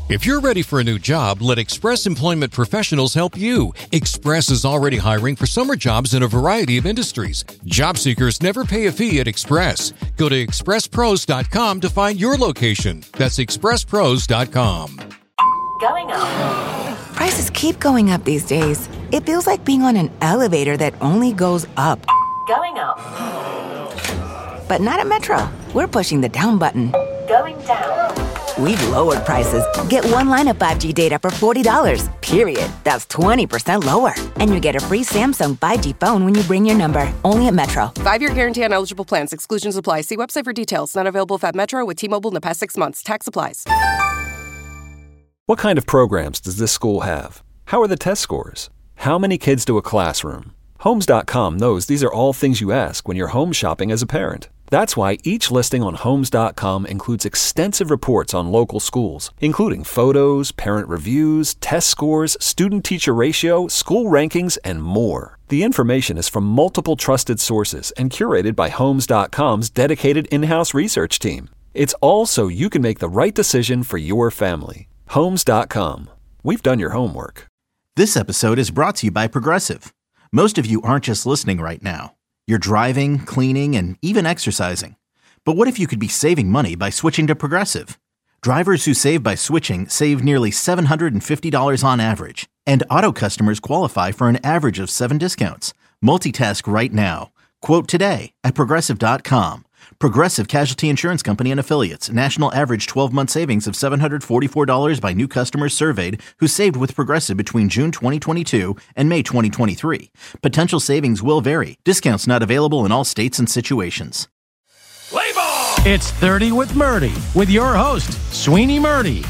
If you're ready for a new job, let Express Employment Professionals help you. Express is already hiring for summer jobs in a variety of industries. Job seekers never pay a fee at Express. Go to expresspros.com to find your location. That's expresspros.com. Going up. Prices keep going up these days. It feels like being on an elevator that only goes up. Going up. But not at Metro. We're pushing the down button. Going down. We've lowered prices. Get one line of 5G data for $40, period. That's 20% lower. And you get a free Samsung 5G phone when you bring your number. Only at Metro. 5-year guarantee on eligible plans. Exclusions apply. See website for details. Not available at Metro with T-Mobile in the past 6 months. Tax applies. What kind of programs does this school have? How are the test scores? How many kids do a classroom? Homes.com knows these are all things you ask when you're home shopping as a parent. That's why each listing on Homes.com includes extensive reports on local schools, including photos, parent reviews, test scores, student-teacher ratio, school rankings, and more. The information is from multiple trusted sources and curated by Homes.com's dedicated in-house research team. It's all so you can make the right decision for your family. Homes.com. We've done your homework. This episode is brought to you by Progressive. Most of you aren't just listening right now. You're driving, cleaning, and even exercising. But what if you could be saving money by switching to Progressive? Drivers who save by switching save nearly $750 on average. And auto customers qualify for an average of 7 discounts. Multitask right now. Quote today at Progressive.com. Progressive Casualty Insurance Company and Affiliates. National average 12-month savings of $744 by new customers surveyed who saved with Progressive between June 2022 and May 2023. Potential savings will vary. Discounts not available in all states and situations. Play ball! It's 30 with Murdy, with your host, Sweeney Murdy.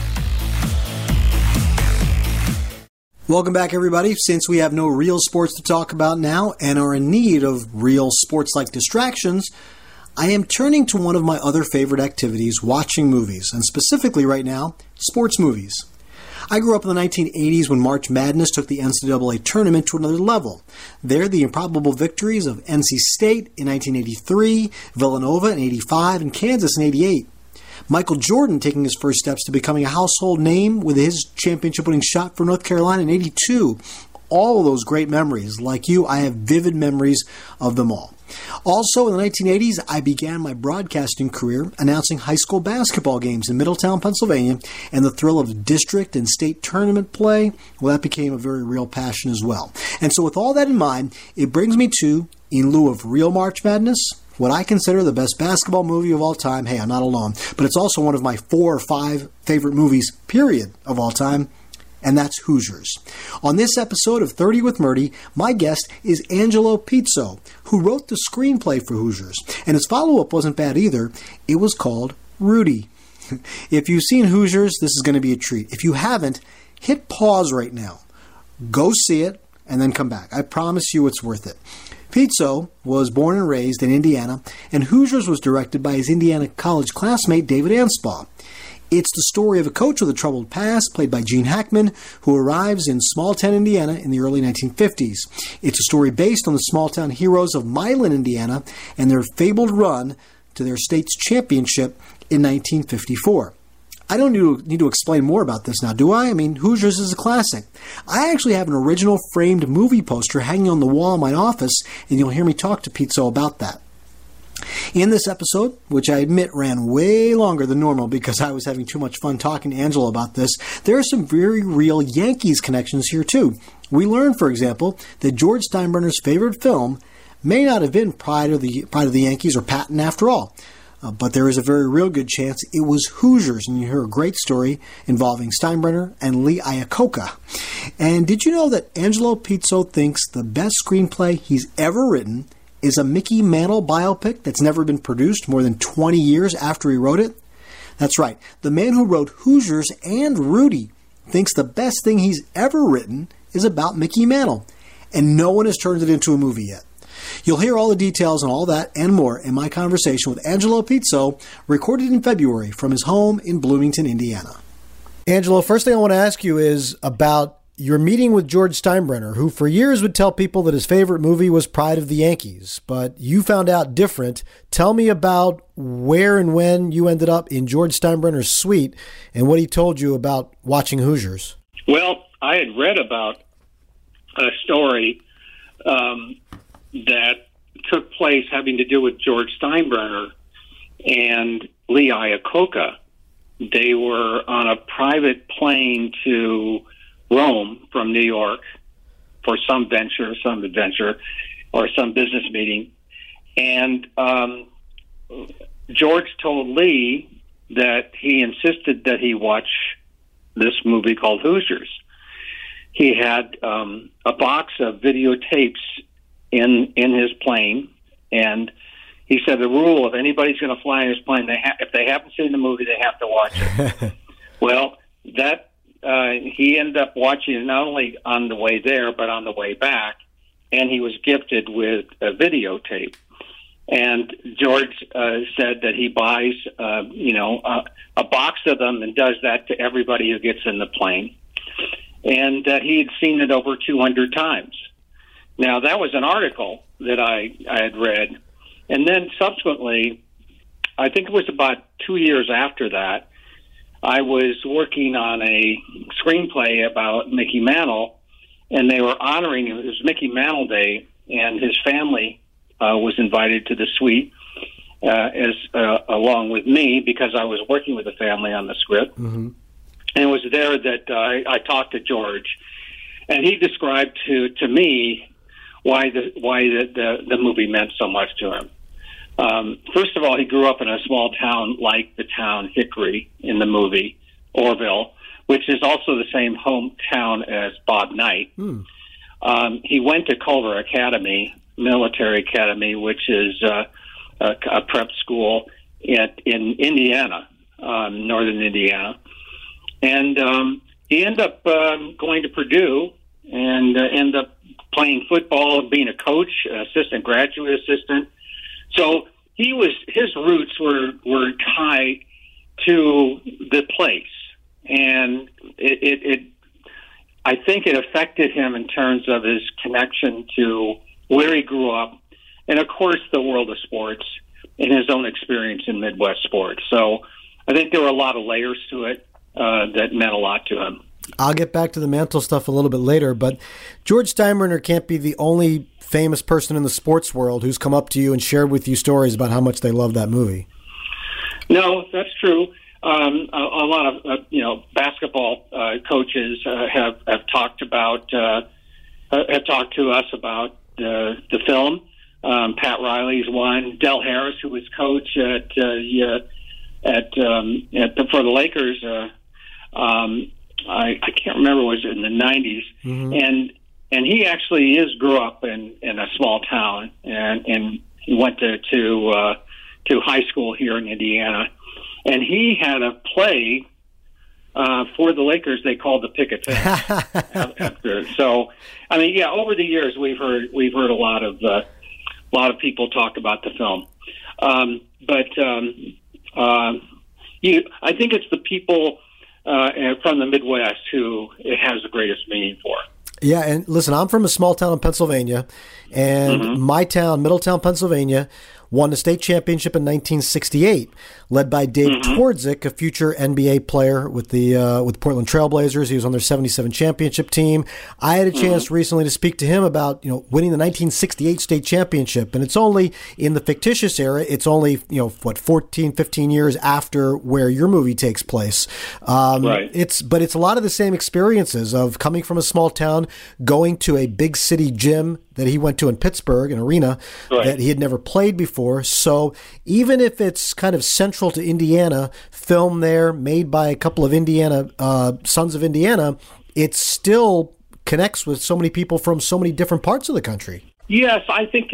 Welcome back, everybody. Since we have no real sports to talk about now and are in need of real sports-like distractions, I am turning to one of my other favorite activities, watching movies, and specifically right now, sports movies. I grew up in the 1980s when March Madness took the NCAA tournament to another level. There, the improbable victories of NC State in 1983, Villanova in 85, and Kansas in 88. Michael Jordan taking his first steps to becoming a household name with his championship-winning shot for North Carolina in 82. All of those great memories. Like you, I have vivid memories of them all. Also, in the 1980s, I began my broadcasting career announcing high school basketball games in Middletown, Pennsylvania, and the thrill of district and state tournament play, well, that became a very real passion as well. And so with all that in mind, it brings me to, in lieu of real March Madness, what I consider the best basketball movie of all time. Hey, I'm not alone, but it's also one of my 4 or 5 favorite movies, period, of all time. And that's Hoosiers. On this episode of 30 with Murdy, my guest is Angelo Pizzo, who wrote the screenplay for Hoosiers. And his follow-up wasn't bad either. It was called Rudy. If you've seen Hoosiers, this is going to be a treat. If you haven't, hit pause right now. Go see it, and then come back. I promise you it's worth it. Pizzo was born and raised in Indiana, and Hoosiers was directed by his Indiana college classmate David Anspaugh. It's the story of a coach with a troubled past, played by Gene Hackman, who arrives in small-town Indiana in the early 1950s. It's a story based on the small-town heroes of Milan, Indiana, and their fabled run to their state's championship in 1954. I don't need to explain more about this now, do I? I mean, Hoosiers is a classic. I actually have an original framed movie poster hanging on the wall in my office, and you'll hear me talk to Pizzo about that. In this episode, which I admit ran way longer than normal because I was having too much fun talking to Angelo about this, there are some very real Yankees connections here too. We learned, for example, that George Steinbrenner's favorite film may not have been Pride of the Yankees or Patton after all. But there is a very real good chance it was Hoosiers, and you hear a great story involving Steinbrenner and Lee Iacocca. And did you know that Angelo Pizzo thinks the best screenplay he's ever written is a Mickey Mantle biopic that's never been produced more than 20 years after he wrote it? That's right. The man who wrote Hoosiers and Rudy thinks the best thing he's ever written is about Mickey Mantle, and no one has turned it into a movie yet. You'll hear all the details on all that and more in my conversation with Angelo Pizzo, recorded in February from his home in Bloomington, Indiana. Angelo, first thing I want to ask you is about you're meeting with George Steinbrenner, who for years would tell people that his favorite movie was Pride of the Yankees, but you found out different. Tell me about where and when you ended up in George Steinbrenner's suite and what he told you about watching Hoosiers. Well, I had read about a story that took place having to do with George Steinbrenner and Lee Iacocca. They were on a private plane to Rome from New York for some adventure, or some business meeting. And George told Lee that he insisted that he watch this movie called Hoosiers. He had a box of videotapes in his plane, and he said the rule, if anybody's going to fly in his plane, if they haven't seen the movie, they have to watch it. Well, he ended up watching it not only on the way there, but on the way back, and he was gifted with a videotape. And George said that he buys, a box of them and does that to everybody who gets in the plane, and that he had seen it over 200 times. Now, that was an article that I had read. And then subsequently, I think it was about 2 years after that, I was working on a screenplay about Mickey Mantle, and they were honoring, it was Mickey Mantle Day, and his family was invited to the suite along with me, because I was working with the family on the script. Mm-hmm. And it was there that I talked to George, and he described to me why the movie meant so much to him. First of all, he grew up in a small town like the town Hickory in the movie, Orville, which is also the same hometown as Bob Knight. He went to Culver Academy, military academy, which is a prep school in Indiana, northern Indiana. And he ended up going to Purdue and ended up playing football, being a coach, graduate assistant. So his roots were tied to the place, and I think it affected him in terms of his connection to where he grew up, and of course the world of sports and his own experience in Midwest sports. So I think there were a lot of layers to it that meant a lot to him. I'll get back to the Mantle stuff a little bit later, but George Steinbrenner can't be the only famous person in the sports world who's come up to you and shared with you stories about how much they love that movie. No, that's true. A lot of basketball coaches have talked to us about the film. Pat Riley's one. Del Harris, who was coach for the Lakers. I can't remember, was it in the 90s? Mm-hmm. And he actually grew up in a small town, and he went to high school here in Indiana, and he had a play for the Lakers they called the Picket Fence after. So, I mean, yeah, over the years we've heard a lot of people talk about the film, I think it's the people from the Midwest who it has the greatest meaning for. Yeah, and listen, I'm from a small town in Pennsylvania, and my town, Middletown, Pennsylvania, won the state championship in 1968, led by Dave Twardzik, a future NBA player with the Portland Trailblazers. He was on their 77 championship team. I had a chance recently to speak to him about winning the 1968 state championship, and it's only in the fictitious era. It's only 14, 15 years after where your movie takes place. Right. It's a lot of the same experiences of coming from a small town, going to a big city gym that he went to in Pittsburgh, an arena that he had never played before. So even if it's kind of central to Indiana, filmed there, made by a couple of sons of Indiana, it still connects with so many people from so many different parts of the country. Yes, I think,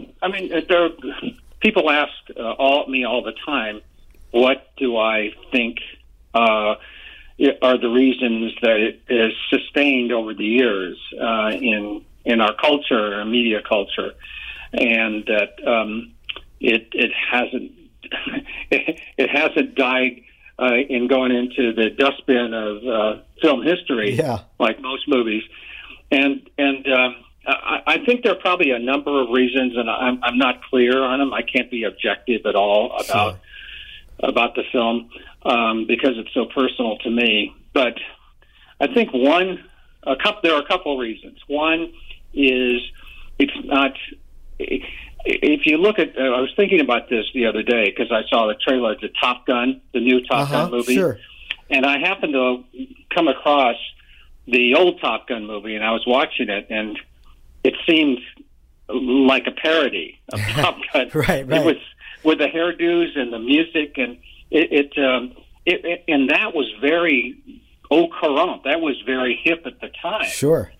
people ask me all the time, what do I think are the reasons that it is sustained over the years in our culture, our media culture, and that it hasn't died in going into the dustbin of film history, like most movies. And I think there are probably a number of reasons, and I'm not clear on them. I can't be objective at all about the film because it's so personal to me. But I think there are a couple of reasons. One is it's not. If you look at, I was thinking about this the other day because I saw the trailer to Top Gun, the new Top Gun movie, and I happened to come across the old Top Gun movie, and I was watching it, and it seemed like a parody of Top Gun. Right. It was with the hairdos and the music, and it and that was very au courant. That was very hip at the time. Sure.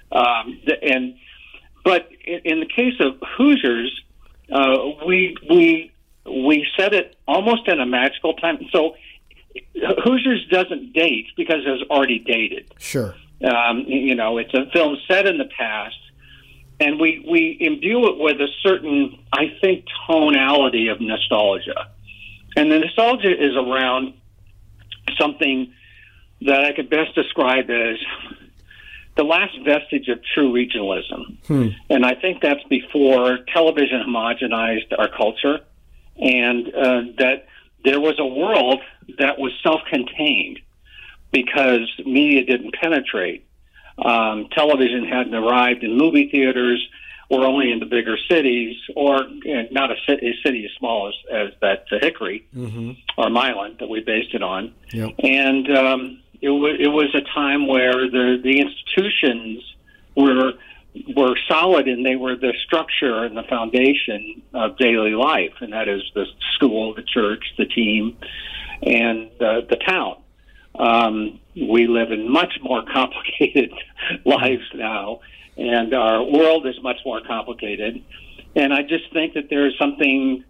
But in the case of Hoosiers, we set it almost in a magical time. So Hoosiers doesn't date because it was already dated. Sure. It's a film set in the past, and we imbue it with a certain, I think, tonality of nostalgia. And the nostalgia is around something that I could best describe as the last vestige of true regionalism. And I think that's before television homogenized our culture, and that there was a world that was self-contained because media didn't penetrate. Television hadn't arrived in movie theaters or only in the bigger cities, or not a city as small as that Hickory or Milan that we based it on. Yep. And it was a time where the institutions were solid, and they were the structure and the foundation of daily life, and that is the school, the church, the team, and the town. We live in much more complicated lives now, and our world is much more complicated. And I just think that there's something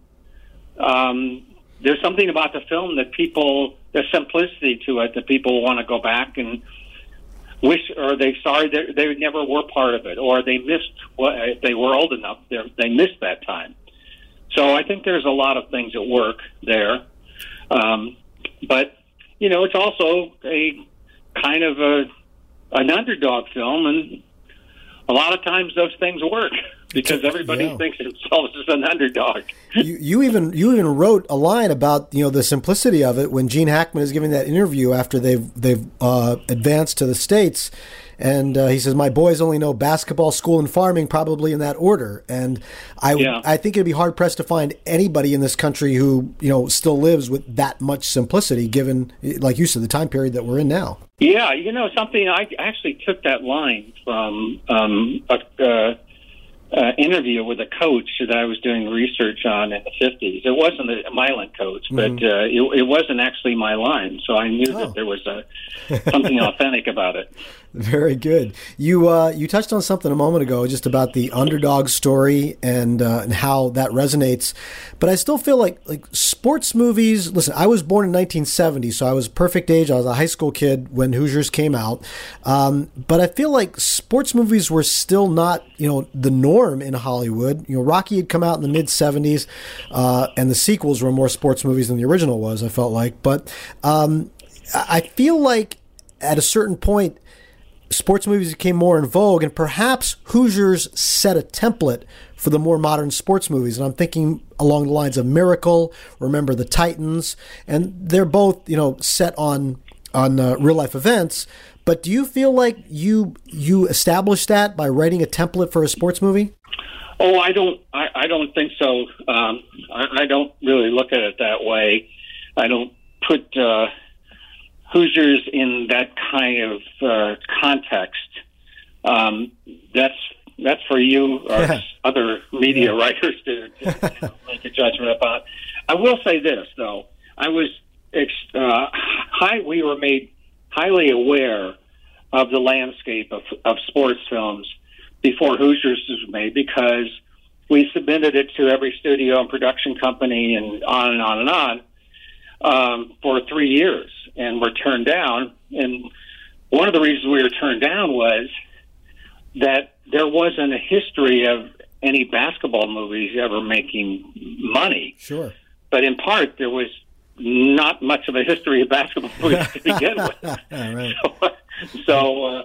about the film that there's simplicity to it that people want to go back and wish, or they're sorry they never were part of it, or they missed, if they were old enough, they missed that time. So I think there's a lot of things at work there. But, it's also a kind of an underdog film, and a lot of times those things work because everybody thinks of themselves as an underdog. You even wrote a line about the simplicity of it when Gene Hackman is giving that interview after they've advanced to the States, and he says, "My boys only know basketball, school, and farming, probably in that order." And I think it'd be hard pressed to find anybody in this country who still lives with that much simplicity, given, like you said, the time period that we're in now. Yeah, something, I actually took that line from interview with a coach that I was doing research on in the 50s. It wasn't a Milan coach, but it wasn't actually my line, so I knew that there was something authentic about it. Very good. You touched on something a moment ago, just about the underdog story and how that resonates. But I still feel like sports movies. Listen, I was born in 1970, so I was perfect age. I was a high school kid when Hoosiers came out. But I feel like sports movies were still not the norm in Hollywood. Rocky had come out in the mid 70s, and the sequels were more sports movies than the original was, I felt like. But I feel like at a certain point, sports movies became more in vogue, and perhaps Hoosiers set a template for the more modern sports movies. And I'm thinking along the lines of Miracle, Remember the Titans, and they're both, set on real life events. But do you feel like you established that by writing a template for a sports movie? Oh, I don't think so. I don't really look at it that way. I don't put Hoosiers in that kind of context. That's for you or other media writers to make a judgment about. I will say this, though. We were made highly aware of the landscape of sports films before Hoosiers was made, because we submitted it to every studio and production company and on and on and on for 3 years, and were turned down. And one of the reasons we were turned down was that there wasn't a history of any basketball movies ever making money. Sure. But in part, there was not much of a history of basketball movies to begin with. Right. So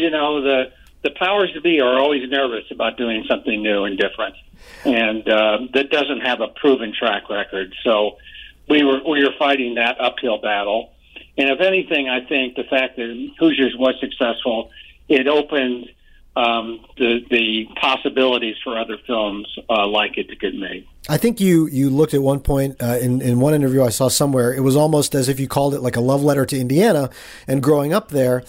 the powers to be are always nervous about doing something new and different, and that doesn't have a proven track record. So we were fighting that uphill battle. And if anything, I think the fact that Hoosiers was successful, it opened the possibilities for other films like it to get made. I think you looked at one point in one interview I saw somewhere. It was almost as if you called it like a love letter to Indiana and growing up there,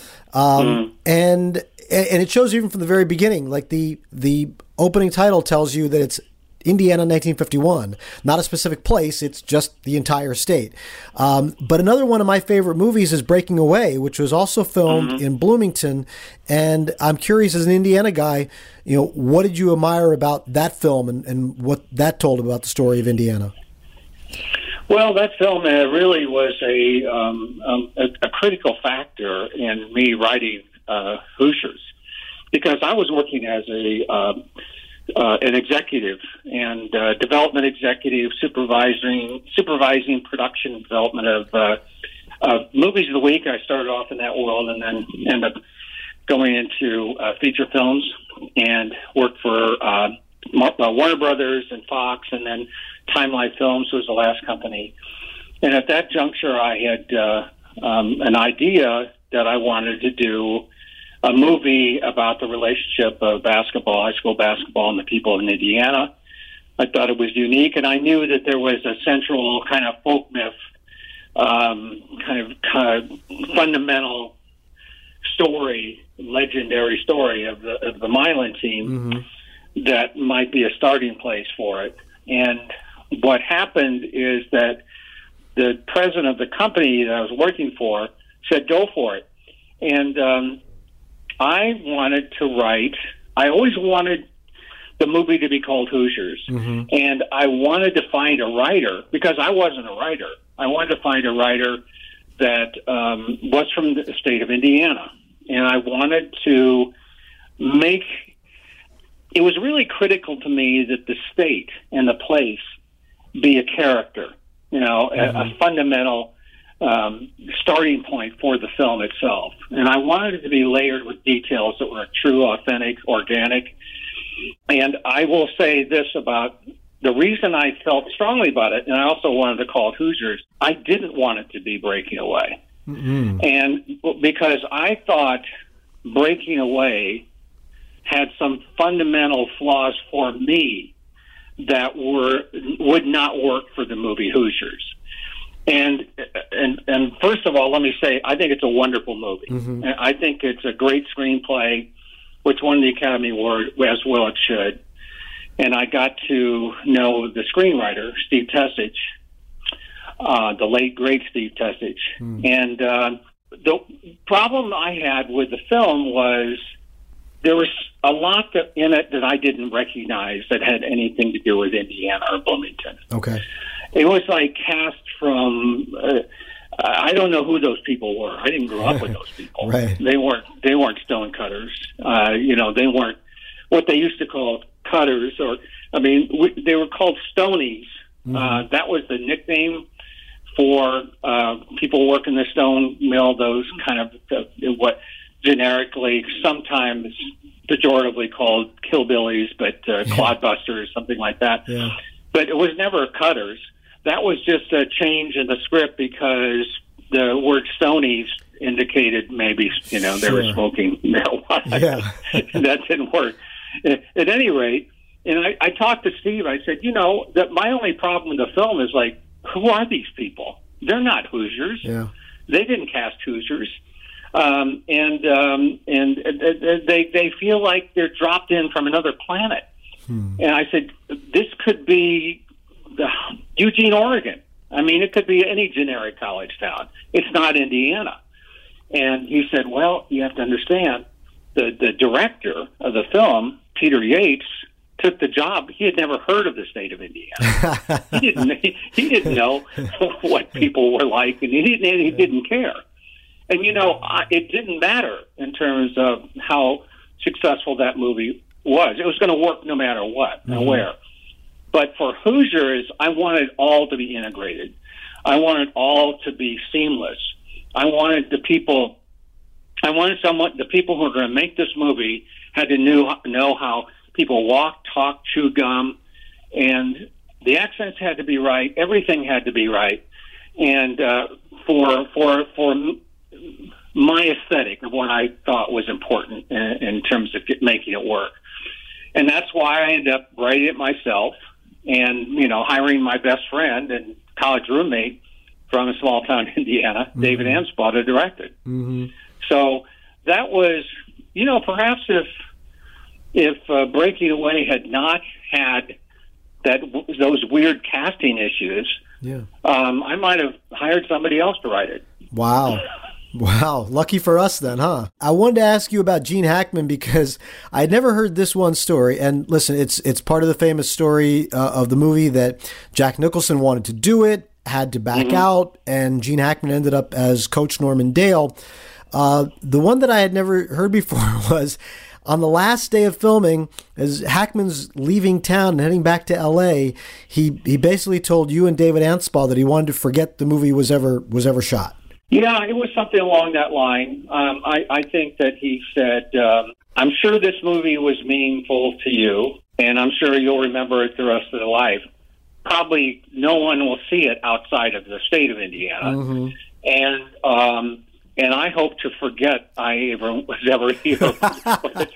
and it shows even from the very beginning. Like the opening title tells you that it's Indiana 1951, not a specific place. It's just the entire state. But another one of my favorite movies is Breaking Away, which was also filmed in Bloomington. And I'm curious, as an Indiana guy, what did you admire about that film and what that told about the story of Indiana? Well, that film really was a critical factor in me writing Hoosiers, because I was working as an executive and development executive, supervising production and development of movies of the week. I started off in that world and then ended up going into feature films and worked for Warner Brothers and Fox, and then Time Life Films was the last company. And at that juncture, I had an idea that I wanted to do a movie about the relationship of basketball, high school basketball, and the people in Indiana. I thought it was unique, and I knew that there was a central kind of folk myth, kind of fundamental story, legendary story of the Milan team that might be a starting place for it. And what happened is that the president of the company that I was working for said, "Go for it." And I wanted to write. I always wanted the movie to be called Hoosiers, and I wanted to find a writer, because I wasn't a writer. I wanted to find a writer that was from the state of Indiana, and I wanted to make. It was really critical to me that the state and the place be a character, a fundamental starting point for the film itself. And I wanted it to be layered with details that were true, authentic, organic. And I will say this about the reason I felt strongly about it, and I also wanted to call it Hoosiers, I didn't want it to be Breaking Away. And because I thought Breaking Away had some fundamental flaws for me that would not work for the movie Hoosiers. And first of all, let me say, I think it's a wonderful movie. And I think it's a great screenplay, which won the Academy Award, as well it should. And I got to know the screenwriter, Steve Tessich, the late, great Steve Tessich. And the problem I had with the film was there was a lot in it that I didn't recognize that had anything to do with Indiana or Bloomington. Okay. It was like cast from. I don't know who those people were. I didn't grow up with those people. Right. They weren't stonecutters. They weren't what they used to call cutters, or they were called stonies. That was the nickname for people working the stone mill. Those kind of what generically, sometimes pejoratively called killbillies, but clodbusters, something like that. Yeah. But it was never cutters. That was just a change in the script because the word stonies indicated maybe, they were smoking marijuana. Yeah. That didn't work. At any rate, and I talked to Steve, I said, that my only problem with the film is like, who are these people? They're not Hoosiers. Yeah. They didn't cast Hoosiers. And they feel like they're dropped in from another planet. And I said, this could be Eugene, Oregon. It could be any generic college town. It's not Indiana. And he said, well, you have to understand, the director of the film, Peter Yates, took the job. He had never heard of the state of Indiana. He didn't know what people were like, and he didn't care. And, it didn't matter in terms of how successful that movie was. It was going to work no matter what and where. But for Hoosiers, I wanted all to be integrated. I wanted all to be seamless. I wanted the people who were going to make this movie had to know how people walk, talk, chew gum, and the accents had to be right. Everything had to be right. And for my aesthetic of what I thought was important in terms of making it work. And that's why I ended up writing it myself and, hiring my best friend and college roommate from a small town in Indiana, David Anspaugh, to direct it. Mm-hmm. So that was, perhaps if Breaking Away had not had those weird casting issues, I might have hired somebody else to write it. Wow. Wow. Lucky for us then, huh? I wanted to ask you about Gene Hackman because I had never heard this one story. And listen, it's part of the famous story of the movie that Jack Nicholson wanted to do it, had to back out, and Gene Hackman ended up as Coach Norman Dale. The one that I had never heard before was on the last day of filming, as Hackman's leaving town and heading back to L.A., he basically told you and David Anspaugh that he wanted to forget the movie was ever shot. Yeah, it was something along that line. I think that he said, I'm sure this movie was meaningful to you, and I'm sure you'll remember it the rest of your life. Probably no one will see it outside of the state of Indiana. Mm-hmm. And I hope to forget I was ever here by the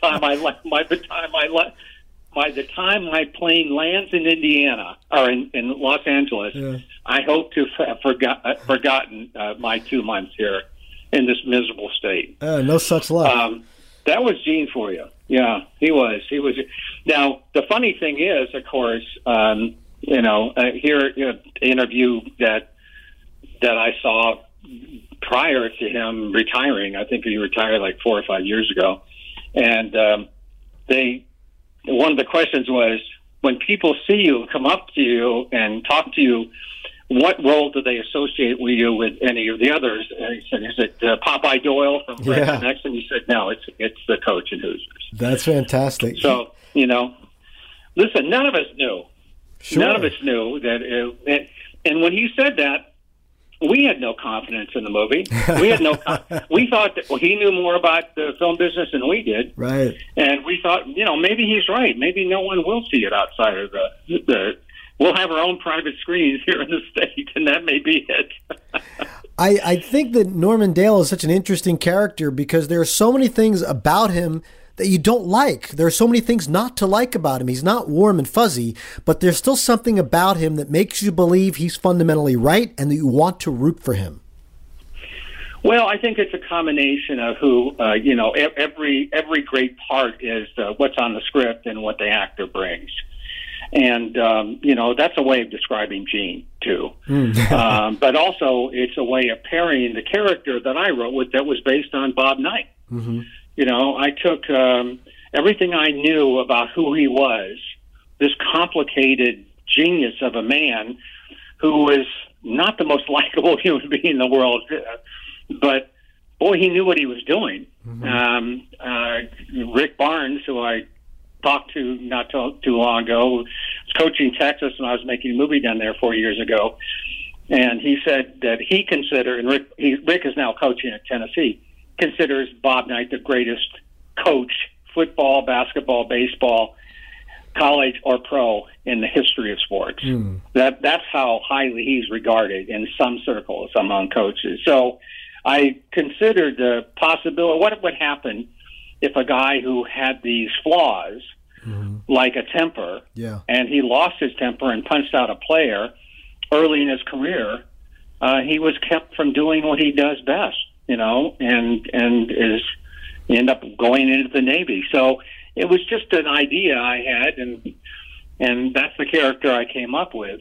time my plane lands in Indiana or in Los Angeles. Yeah. I hope to have forgotten my 2 months here in this miserable state. No such luck. That was Gene for you. Yeah, he was. Now, the funny thing is, of course, here interview that I saw prior to him retiring. I think he retired like 4 or 5 years ago, and one of the questions was, when people see you, come up to you and talk to you, what role do they associate with you with any of the others? And he said, is it Popeye Doyle from Fred the Next? And he said, no, it's the coach in Hoosiers. That's fantastic. So, listen, none of us knew. Sure. None of us knew that. And when he said that, we had no confidence in the movie. We thought that he knew more about the film business than we did. Right. And we thought, maybe he's right. Maybe no one will see it outside of we'll have our own private screens here in the state, and that may be it. I think that Norman Dale is such an interesting character because there are so many things about him that you don't like. There are so many things not to like about him. He's not warm and fuzzy, but there's still something about him that makes you believe he's fundamentally right and that you want to root for him. Well, I think it's a combination of who, every great part is what's on the script and what the actor brings. And, that's a way of describing Gene, too. But also it's a way of pairing the character that I wrote with that was based on Bob Knight. Mm-hmm. I took everything I knew about who he was, this complicated genius of a man who was not the most likable human being in the world, but, boy, he knew what he was doing. Mm-hmm. Rick Barnes, who I talked to not too long ago, was coaching Texas when I was making a movie down there 4 years ago, and he said that he considered, and Rick is now coaching at Tennessee, considers Bob Knight the greatest coach, football, basketball, baseball, college or pro, in the history of sports. That's how highly he's regarded in some circles among coaches. So I considered the possibility, what would happen if a guy who had these flaws, like a temper, and he lost his temper and punched out a player early in his career, he was kept from doing what he does best. And end up going into the Navy. So it was just an idea I had, and that's the character I came up with.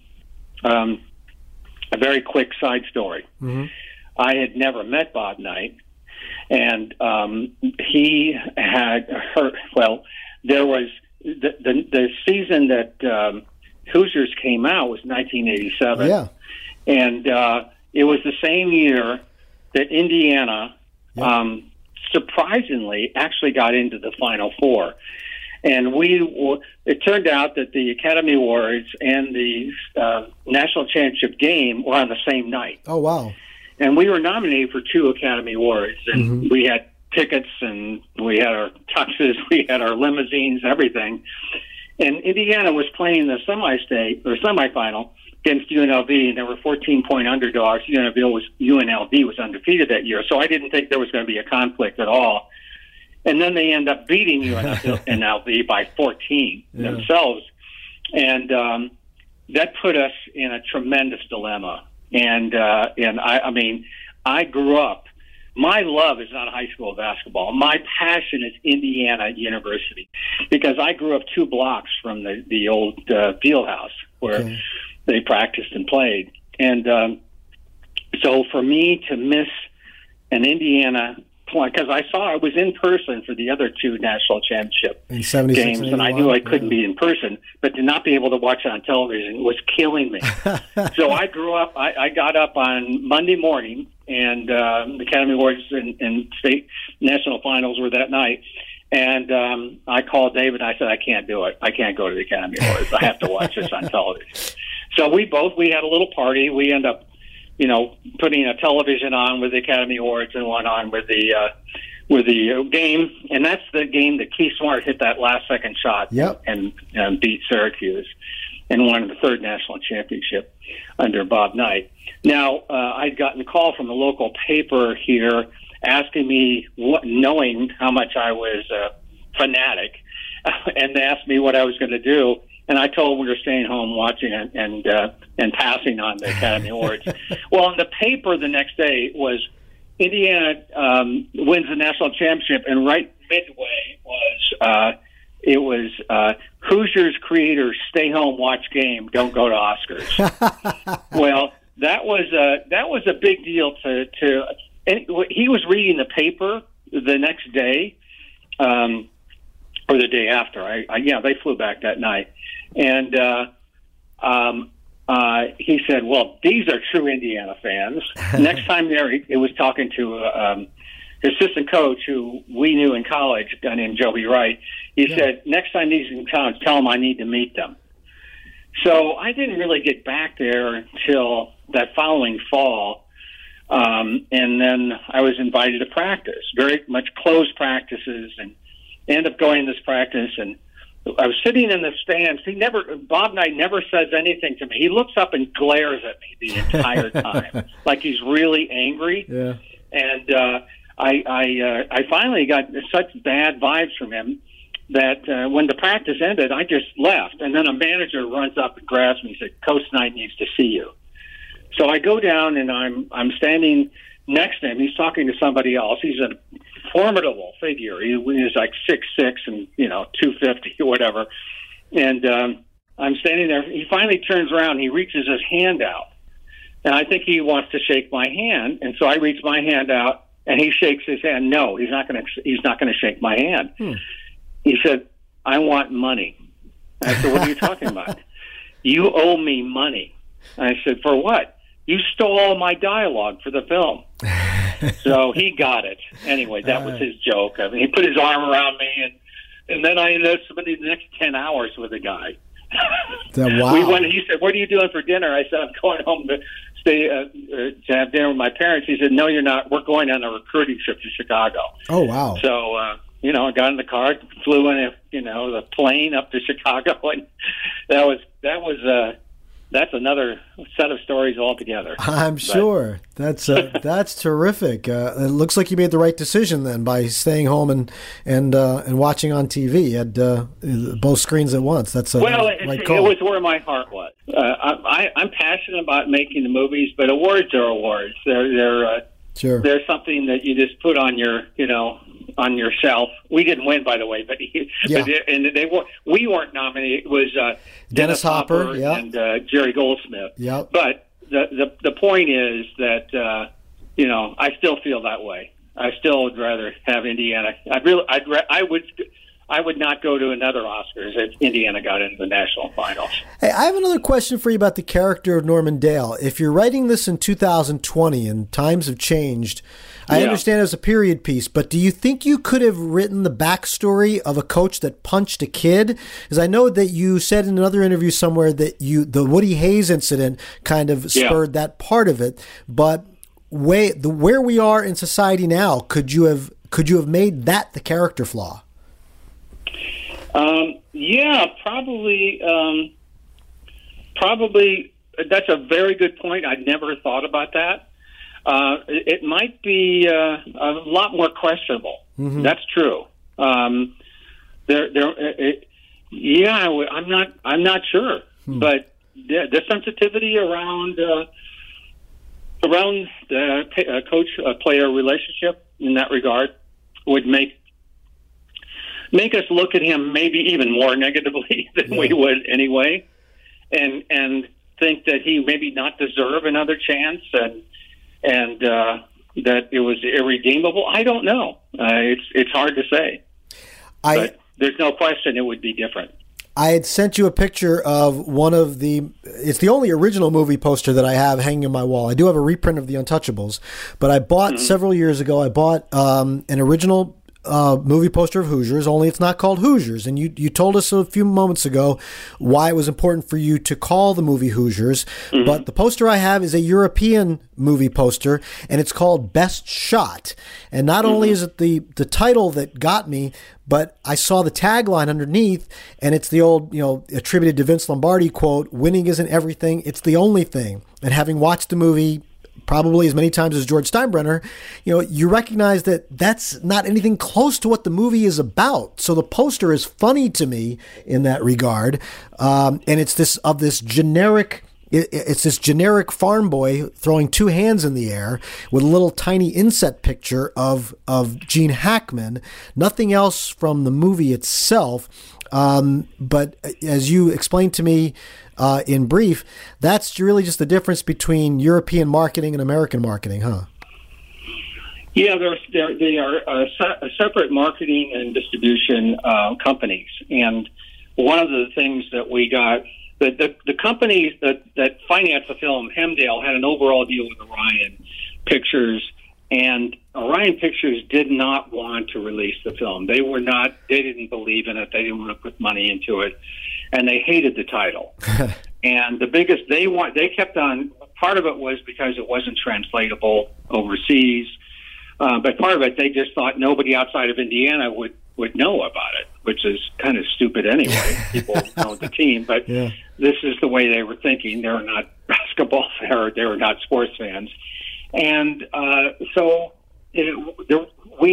A very quick side story. Mm-hmm. I had never met Bob Knight, and he had heard. Well, there was the season that Hoosiers came out was 1987, and it was the same year that Indiana, surprisingly, actually got into the Final Four. And it turned out that the Academy Awards and the National Championship game were on the same night. Oh, wow. And we were nominated for 2 Academy Awards, and we had tickets, and we had our tuxes, we had our limousines, everything. And Indiana was playing the semifinal against UNLV, and they were 14-point underdogs. UNLV was undefeated that year, so I didn't think there was going to be a conflict at all. And then they end up beating UNLV by 14 themselves, and that put us in a tremendous dilemma. And I mean, I grew up. My love is not high school basketball. My passion is Indiana University, because I grew up 2 blocks from the old field house where they practiced and played. And so for me to miss an Indiana point, because I was in person for the other 2 national championship games, and I knew I couldn't be in person, but to not be able to watch it on television was killing me. So I grew up, I got up on Monday morning, and the Academy Awards and state national finals were that night. And I called David, and I said, I can't do it. I can't go to the Academy Awards. I have to watch this on television. So we had a little party. We ended up, putting a television on with the Academy Awards and one on with the game. And that's the game that Keith Smart hit that last-second shot and beat Syracuse and won the 3rd national championship under Bob Knight. Now, I'd gotten a call from a local paper here asking me, knowing how much I was a fanatic, and they asked me what I was going to do. And I told them we were staying home watching it and passing on the Academy Awards. Well, in the paper the next day was Indiana wins the national championship, and right midway was Hoosiers creators stay home, watch game, don't go to Oscars. Well, that was a big deal to and he was reading the paper the next day, or the day after. They flew back that night. And he said, well, these are true Indiana fans. Next time there, he was talking to his assistant coach, who we knew in college, a guy named Joby Wright. He said, next time he's in college, tell him I need to meet them. So I didn't really get back there until that following fall. And then I was invited to practice, very much closed practices, and ended up going to this practice, and I was sitting in the stands. Bob Knight never says anything to me. He looks up and glares at me the entire time, like he's really angry. Yeah. And I finally got such bad vibes from him that when the practice ended, I just left. And then a manager runs up and grabs me and said, Coach Knight needs to see you. So I go down, and I'm standing next to him. He's talking to somebody else. He's a formidable figure. He was like 6'6" and 250 or whatever. And I'm standing there. He finally turns around. He reaches his hand out, and I think he wants to shake my hand. And so I reach my hand out, and he shakes his hand. No, he's not going to shake my hand. He said, "I want money." I said, "What are you talking about?" "You owe me money." I said, "For what?" "You stole all my dialogue for the film." So he got it. Anyway, that was his joke. I mean, he put his arm around me, and then I ended up spending the next 10 hours with the guy. Wow. He said, "What are you doing for dinner?" I said, "I'm going home to stay to have dinner with my parents." He said, "No, you're not. We're going on a recruiting trip to Chicago." Oh, wow. So, I got in the car, flew in the plane up to Chicago, and that's another set of stories altogether. I'm sure. That's terrific. It looks like you made the right decision then by staying home and watching on TV. You had both screens at once. That's right call. It was where my heart was. I'm passionate about making the movies, but awards are awards. They're something that you just put on your on your shelf. We didn't win, by the way, but we weren't nominated. It was Dennis Hopper and Jerry Goldsmith. Yep. But the point is that I still feel that way. I still would rather have Indiana. I would not go to another Oscars if Indiana got into the national finals. Hey, I have another question for you about the character of Norman Dale. If you're writing this in 2020 and times have changed, I understand it was a period piece, but do you think you could have written the backstory of a coach that punched a kid? Because I know that you said in another interview somewhere that the Woody Hayes incident kind of spurred that part of it. But where we are in society now, could you have made that the character flaw? Yeah, probably. Probably. That's a very good point. I'd never thought about that. It might be a lot more questionable. Mm-hmm. That's true. I'm not sure, but the sensitivity around the coach-player relationship in that regard would make us look at him maybe even more negatively than we would anyway, and think that he maybe not deserve another chance and that it was irredeemable. I don't know. It's hard to say. But there's no question it would be different. I had sent you a picture of it's the only original movie poster that I have hanging on my wall. I do have a reprint of The Untouchables, but I bought several years ago, an original movie poster of Hoosiers, only it's not called Hoosiers. And you told us a few moments ago why it was important for you to call the movie Hoosiers. Mm-hmm. But the poster I have is a European movie poster, and it's called Best Shot. And not only is it the title that got me, but I saw the tagline underneath, and it's the old, attributed to Vince Lombardi quote, "Winning isn't everything, it's the only thing." And having watched the movie probably as many times as George Steinbrenner, you recognize that that's not anything close to what the movie is about. So the poster is funny to me in that regard. And it's this generic farm boy throwing two hands in the air with a little tiny inset picture of Gene Hackman, nothing else from the movie itself. But as you explained to me, in brief, that's really just the difference between European marketing and American marketing, huh? Yeah, they are separate marketing and distribution companies. And one of the things that we got, the companies that financed the film, Hemdale, had an overall deal with Orion Pictures, and Orion Pictures did not want to release the film. They didn't believe in it. They didn't want to put money into it. And they hated the title. And they kept on, part of it was because it wasn't translatable overseas. But part of it, they just thought nobody outside of Indiana would know about it, which is kind of stupid anyway. People know the team, but this is the way they were thinking. They were not basketball fans. They were not sports fans. And so the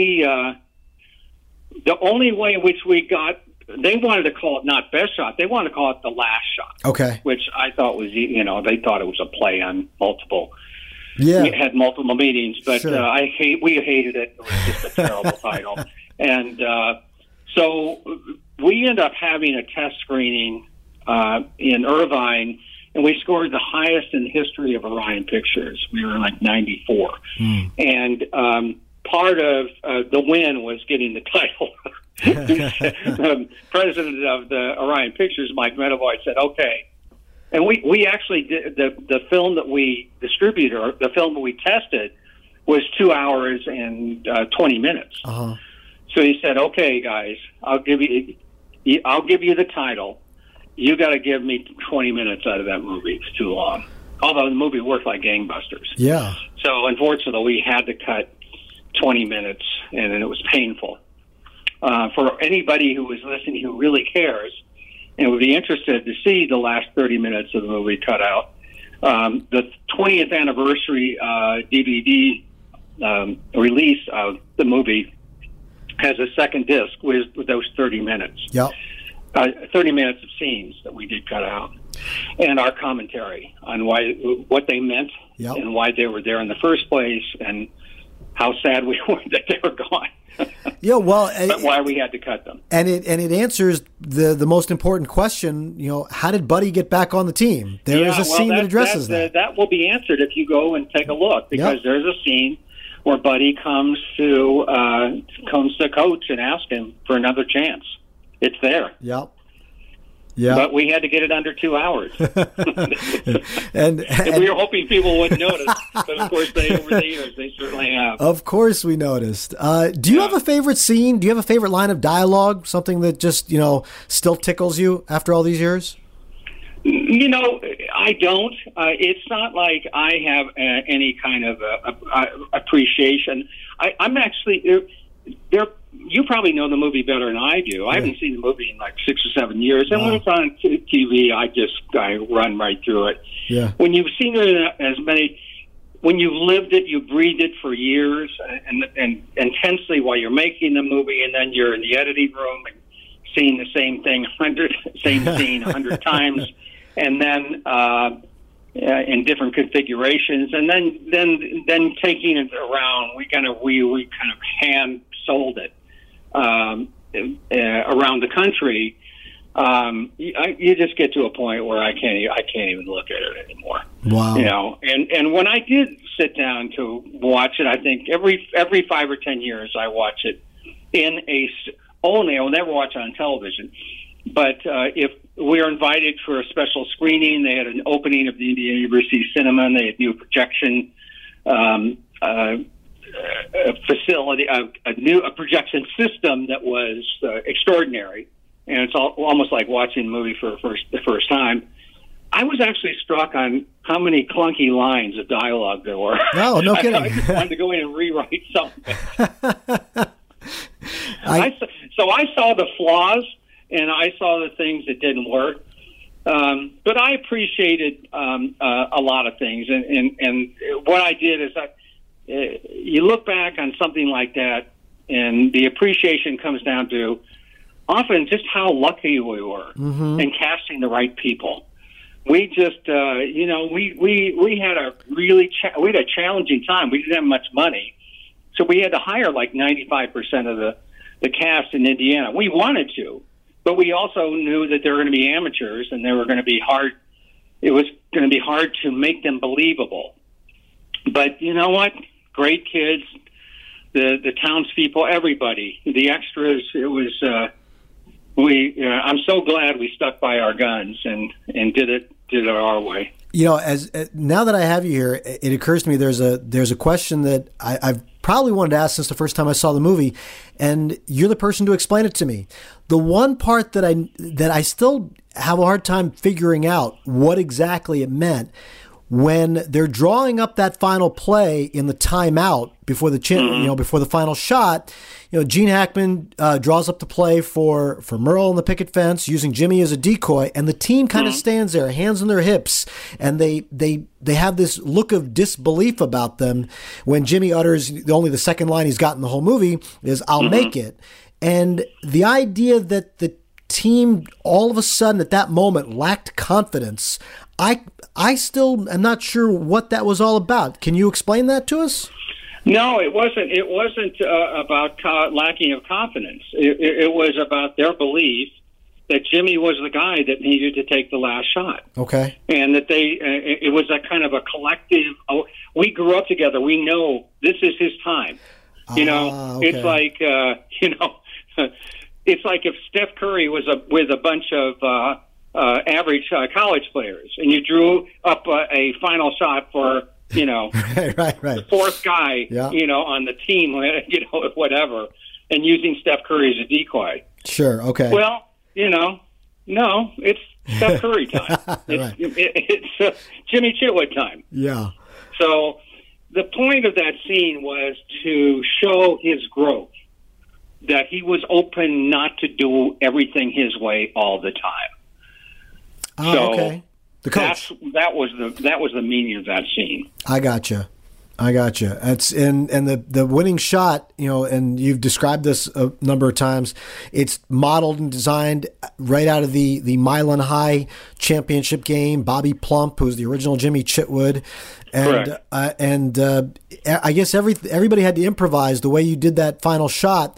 only way in which we got, they wanted to call it not Best Shot. They wanted to call it The Last Shot. Okay. Which I thought was, they thought it was a play on multiple. Yeah. We had multiple meetings, but we hated it. It was just a terrible title. And so we ended up having a test screening in Irvine, and we scored the highest in the history of Orion Pictures. We were like 94. And part of the win was getting the title. The president of the Orion Pictures, Mike Medavoy, said, okay. And we actually did the film that we distributed, or the film that we tested, was 2 hours and 20 minutes. Uh-huh. So he said, okay, guys, I'll give you the title. You got to give me 20 minutes out of that movie. It's too long. Although the movie worked like gangbusters. Yeah. So unfortunately, we had to cut 20 minutes, and it was painful. For anybody who was listening who really cares and would be interested to see the last 30 minutes of the movie cut out, the 20th anniversary DVD release of the movie has a second disc with those 30 minutes. Yep. 30 minutes of scenes that we did cut out, and our commentary on what they meant and why they were there in the first place, and how sad we were that they were gone. Yeah, well, but why we had to cut them, and it answers the most important question. How did Buddy get back on the team? There is a scene that addresses that. That will be answered if you go and take a look, because there's a scene where Buddy comes to Coach and asks him for another chance. It's there. Yep. Yeah. But we had to get it under 2 hours. and we were hoping people wouldn't notice, but of course, over the years, they certainly have. Of course we noticed. Do you have a favorite scene? Do you have a favorite line of dialogue? Something that just, still tickles you after all these years? I don't. It's not like I have any kind of appreciation. I'm actually there. You probably know the movie better than I do. I haven't seen the movie in like 6 or 7 years, and when it's on TV, I run right through it. Yeah. When you've seen it when you've lived it, you breathed it for years and intensely while you're making the movie, and then you're in the editing room and seeing the same thing same scene 100 times, and then in different configurations, and then taking it around. We kind of hand sold it around the country. You just get to a point where I can't even look at it anymore. Wow. And when I did sit down to watch it, I think every 5 or 10 years I watch it I will never watch it on television. But if we were invited for a special screening, they had an opening of the Indiana University Cinema, and they had new projection facility, a projection system that was extraordinary, and it's almost like watching the movie for the first time. I was actually struck on how many clunky lines of dialogue there were. No kidding. I just wanted to go in and rewrite something. So I saw the flaws, and I saw the things that didn't work. But I appreciated a lot of things, and what I did is you look back on something like that, and the appreciation comes down to often just how lucky we were in casting the right people. We just, we had a challenging time. We didn't have much money, so we had to hire like 95% of the cast in Indiana. We wanted to, but we also knew that they were going to be amateurs, and they were going to be hard. It was going to be hard to make them believable. But you know what? Great kids, the townspeople, everybody, the extras. It was. I'm so glad we stuck by our guns and did it our way. As now that I have you here, it occurs to me there's a question that I've probably wanted to ask since the first time I saw the movie, and you're the person to explain it to me. The one part that I still have a hard time figuring out what exactly it meant when they're drawing up that final play in the timeout before before the final shot. Gene Hackman draws up the play for Merle on the picket fence using Jimmy as a decoy, and the team kind of stands there, hands on their hips, and they have this look of disbelief about them when Jimmy utters only the second line he's got in the whole movie is "I'll make it," and the idea that the team all of a sudden at that moment lacked confidence. I still am not sure what that was all about. Can you explain that to us? No, it wasn't. It wasn't about lacking of confidence. It was about their belief that Jimmy was the guy that needed to take the last shot. Okay. And that it was a kind of a collective. We grew up together. We know this is his time. Okay. It's like it's like if Steph Curry was with a bunch of average college players, and you drew up a final shot for right. the fourth guy, on the team, whatever, and using Steph Curry as a decoy. Sure. Okay. Well, no, it's Steph Curry time. It's Jimmy Chitwood time. Yeah. So the point of that scene was to show his growth, that he was open not to do everything his way all the time. Oh, okay. The coach. That was the meaning of that scene. I gotcha. It's and the winning shot, and you've described this a number of times. It's modeled and designed right out of the Milan High championship game. Bobby Plump, who's the original Jimmy Chitwood, and I guess everybody had to improvise the way you did that final shot.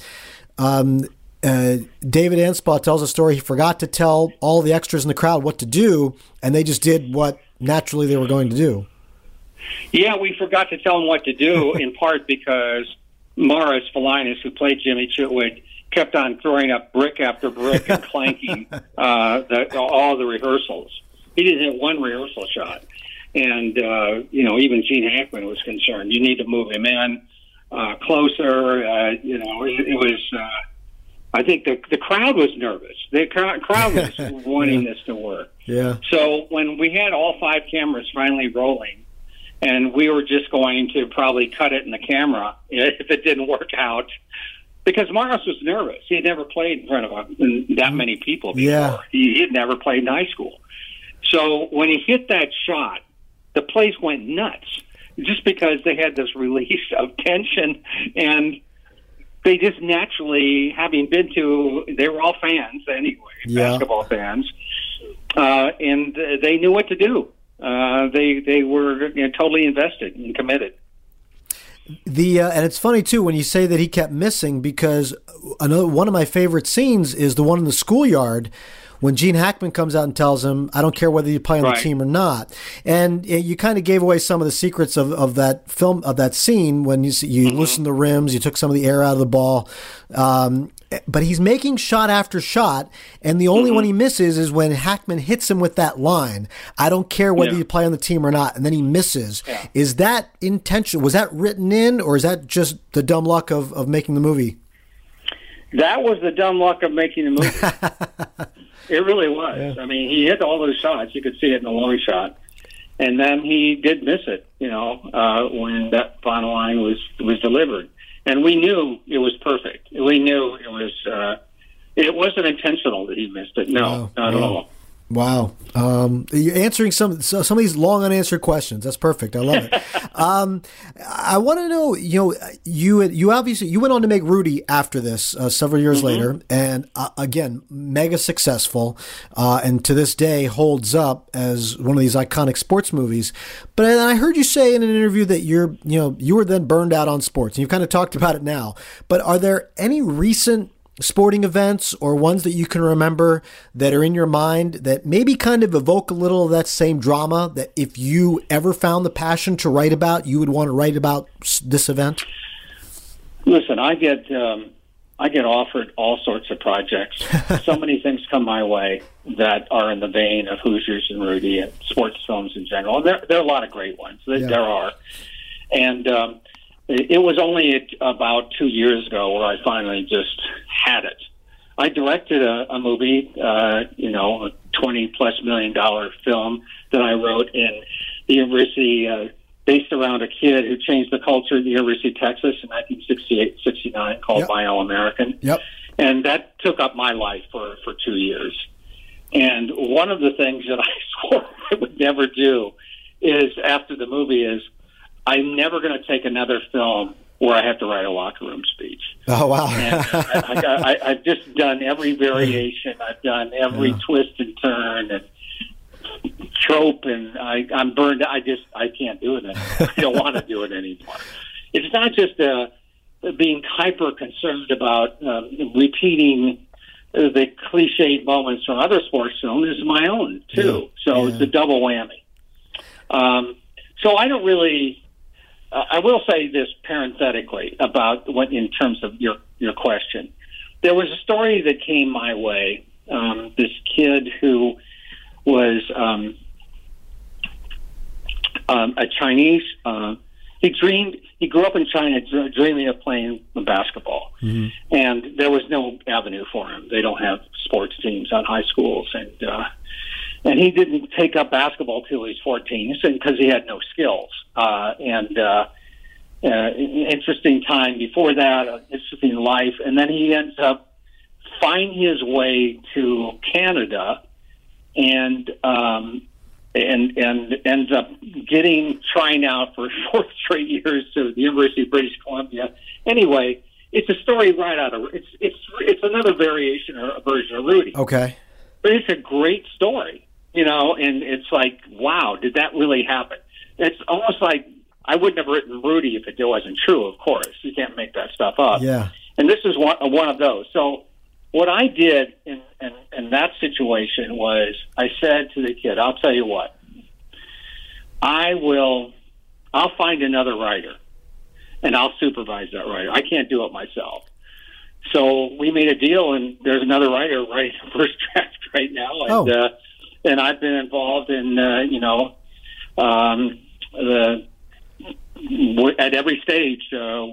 David Anspaugh tells a story. He forgot to tell all the extras in the crowd what to do, and they just did what naturally they were going to do. Yeah, we forgot to tell them what to do, in part because Morris Felinis, who played Jimmy Chitwood, kept on throwing up brick after brick and clanking all the rehearsals. He didn't hit one rehearsal shot. And, even Gene Hackman was concerned. You need to move him in closer. It was... I think the crowd was nervous. The crowd was wanting this to work. Yeah. So when we had all 5 cameras finally rolling, and we were just going to probably cut it in the camera if it didn't work out, because Morris was nervous. He had never played in front of that many people before. Yeah. He had never played in high school. So when he hit that shot, the place went nuts, just because they had this release of tension, and they just naturally, having been they were all fans anyway, basketball fans, and they knew what to do. They were totally invested and committed. And it's funny too when you say that he kept missing, because one of my favorite scenes is the one in the schoolyard when Gene Hackman comes out and tells him, "I don't care whether you play on the team or not." And you kind of gave away some of the secrets of that film, of that scene, when you loosened the rims, you took some of the air out of the ball. But he's making shot after shot, and the only one he misses is when Hackman hits him with that line, "I don't care whether you play on the team or not," and then he misses. Yeah. Is that intentional? Was that written in, or is that just the dumb luck of making the movie? That was the dumb luck of making the movie. It really was. Yeah. I mean, he hit all those shots. You could see it in the long shot. And then he did miss it, when that final line was delivered. And we knew it was perfect. We knew it wasn't intentional that he missed it. No, not at all. Wow. You're answering some of these long unanswered questions. That's perfect. I love it. I want to know, you obviously went on to make Rudy after this several years later, and again, mega successful, and to this day holds up as one of these iconic sports movies. But I heard you say in an interview that you were then burned out on sports, and you've kind of talked about it now. But are there any recent sporting events or ones that you can remember that are in your mind that maybe kind of evoke a little of that same drama, that if you ever found the passion to write about, you would want to write about this event? Listen, I get offered all sorts of projects. So many things come my way that are in the vein of Hoosiers and Rudy and sports films in general. There are a lot of great ones. There are. And it was only about 2 years ago where I finally just had it. I directed a movie, a $20+ million film that I wrote in the university, based around a kid who changed the culture at the University of Texas in 1968-69, called My All American. Yep. And that took up my life for 2 years. And one of the things that I swore I would never do is, after the movie, is I'm never going to take another film where I have to write a locker room speech. Oh, wow. And I've just done every variation. I've done every twist and turn and trope, and I'm burned. I can't do it anymore. I don't want to do it anymore. It's not just being hyper concerned about repeating the cliched moments from other sports films. It's my own, too. So it's a double whammy. So I don't really... I will say this parenthetically about in terms of your question. There was a story that came my way. This kid who was a Chinese. He grew up in China, dreaming of playing basketball, and there was no avenue for him. They don't have sports teams on high schools, and he didn't take up basketball till he was 14 because he had no skills. Interesting time before that, interesting life. And then he ends up finding his way to Canada and ends up trying out for 4 straight years to the University of British Columbia. Anyway, it's a story right out of it's another variation or a version of Rudy. Okay. But it's a great story. And it's like, wow, did that really happen? It's almost like I wouldn't have written Rudy if it wasn't true, of course. You can't make that stuff up. Yeah. And this is one of those. So what I did in that situation was I said to the kid, I'll tell you what, I'll find another writer, and I'll supervise that writer. I can't do it myself. So we made a deal, and there's another writer writing the first draft right now, and I've been involved in at every stage.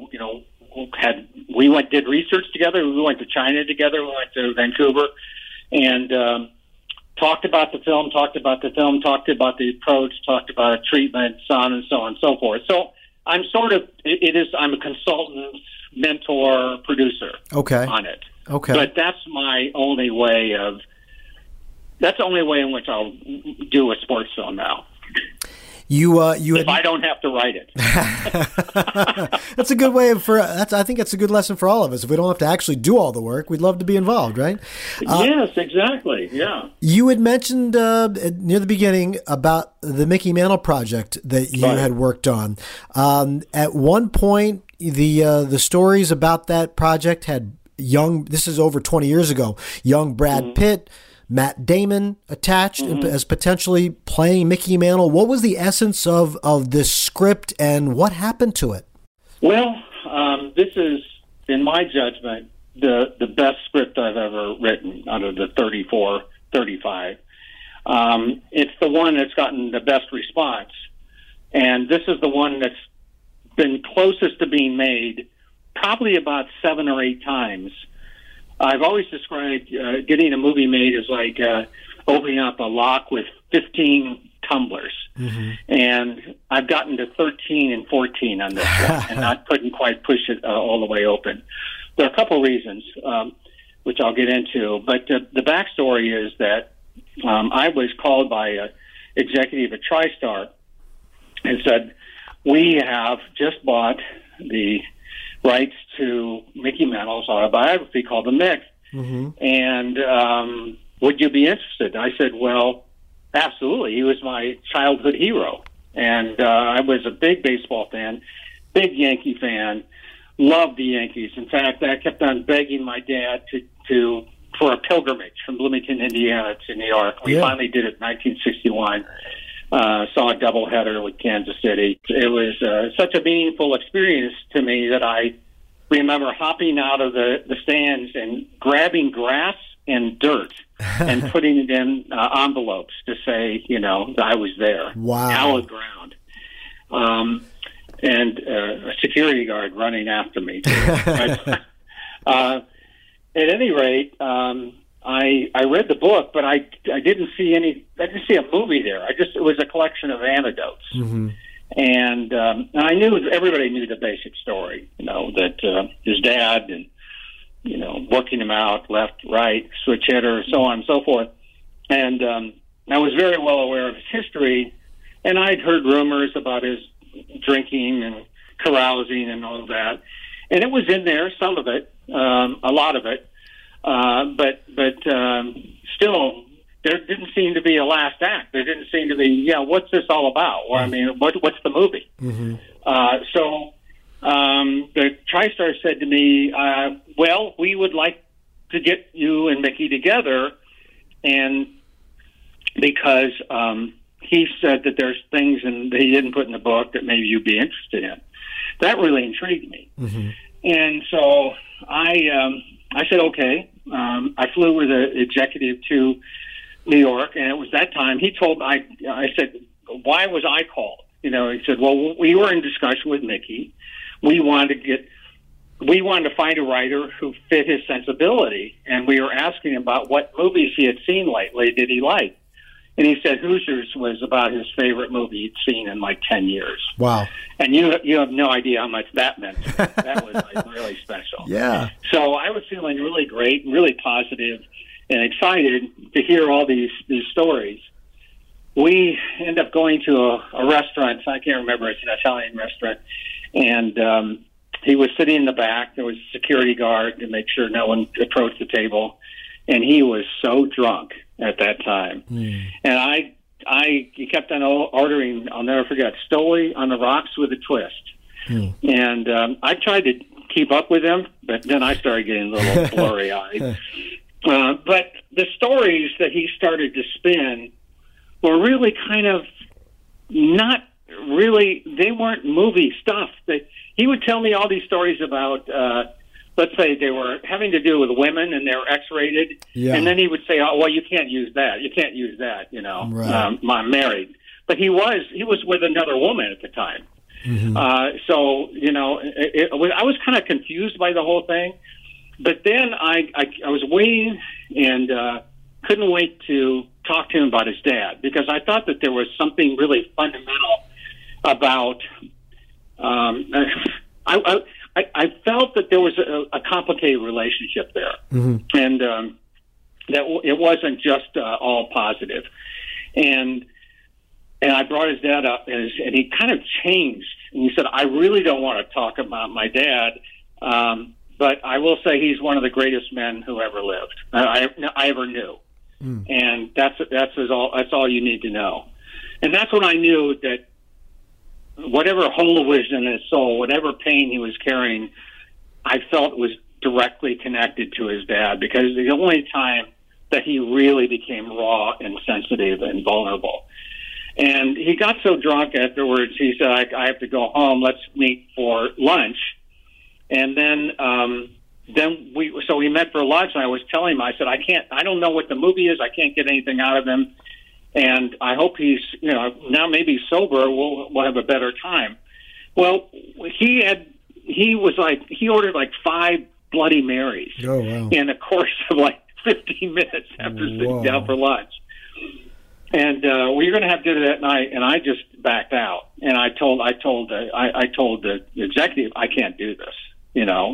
We did research together. We went to China together. We went to Vancouver, and talked about the film, talked about the approach, talked about treatment, so on and so forth. So I'm I'm a consultant, mentor, producer on it. Okay. But that's the only way in which I'll do a sports film now. If I don't have to write it. That's a good way I think that's a good lesson for all of us. If we don't have to actually do all the work, we'd love to be involved, right? Yes, exactly. Yeah. You had mentioned near the beginning about the Mickey Mantle project that you had worked on. At one point, the stories about that project had this is over 20 years ago, young Brad Pitt, Matt Damon attached as potentially playing Mickey Mantle. What was the essence of this script, and what happened to it? Well, this is, in my judgment, the best script I've ever written out of the 34, 35. It's the one that's gotten the best response, and this is the one that's been closest to being made probably about 7 or 8 times. I've always described getting a movie made as like opening up a lock with 15 tumblers. And I've gotten to 13 and 14 on this one, and I couldn't quite push it all the way open. There are a couple reasons, which I'll get into, but the backstory is that I was called by an executive at TriStar and said, we have just bought the rights to Mickey Mantle's autobiography called The Mick. And would you be interested? I said, well, absolutely. He was my childhood hero. And I was a big baseball fan, big Yankee fan, loved the Yankees. In fact, I kept on begging my dad for a pilgrimage from Bloomington, Indiana to New York. We finally did it in 1961. Saw a doubleheader with Kansas City. It was such a meaningful experience to me that I remember hopping out of the stands and grabbing grass and dirt and putting it in envelopes to say, that I was there. Wow. Hallowed ground. And a security guard running after me. But, at any rate, I read the book, but I didn't see a movie there. It was a collection of anecdotes. And I knew everybody knew the basic story, that his dad and, working him out left, right, switch hitter, so on and so forth. And I was very well aware of his history, and I'd heard rumors about his drinking and carousing and all of that. And it was in there, some of it, a lot of it. But still, there didn't seem to be a last act. There didn't seem to be, what's this all about? Or, what's the movie? So the TriStar said to me, well, we would like to get you and Mickey together, and because he said that there's things that he didn't put in the book that maybe you'd be interested in. That really intrigued me. And so I said, okay. I flew with an executive to New York, and it was that time. He told I said, why was I called? He said, well, we were in discussion with Mickey. We wanted to find a writer who fit his sensibility, and we were asking him about what movies he had seen lately did he like. And he said Hoosiers was about his favorite movie he'd seen in like 10 years. Wow. And you have no idea how much that meant to me. That was like really special. Yeah. So I was feeling really great, really positive, and excited to hear all these stories. We end up going to a restaurant. I can't remember. It's an Italian restaurant. And he was sitting in the back. There was a security guard to make sure no one approached the table. And he was so drunk at that time. And he kept on ordering, I'll never forget, Stoli on the rocks with a twist. And I tried to keep up with him, but then I started getting a little blurry-eyed. But the stories that he started to spin were really kind of not really, they weren't movie stuff. He would tell me all these stories about, let's say they were having to do with women and they were X-rated. Yeah. And then he would say, oh, well, you can't use that. You can't use that, you know. Right. I'm married. But he was with another woman at the time. Mm-hmm. So, you know, I was kind of confused by the whole thing. But then I was waiting and couldn't wait to talk to him about his dad, because I thought that there was something really fundamental about I felt that there was a complicated relationship there, mm-hmm. and that it wasn't just all positive. And I brought his dad up, and he kind of changed. And he said, I really don't want to talk about my dad, but I will say he's one of the greatest men who ever lived, I ever knew. Mm. And that's all you need to know. And that's when I knew that whatever hole was in his soul, whatever pain he was carrying, I felt was directly connected to his dad, because the only time that he really became raw and sensitive and vulnerable. And he got so drunk afterwards, he said, I have to go home. Let's meet for lunch. And then we met for lunch, and I was telling him, I said, I don't know what the movie is. I can't get anything out of him. And I hope he's, you know, now maybe sober, we'll have a better time. Well, he ordered like 5 Bloody Marys in the course of like 15 minutes after sitting down for lunch. And we were going to have dinner that night, and I just backed out. And I told the executive, I can't do this. You know,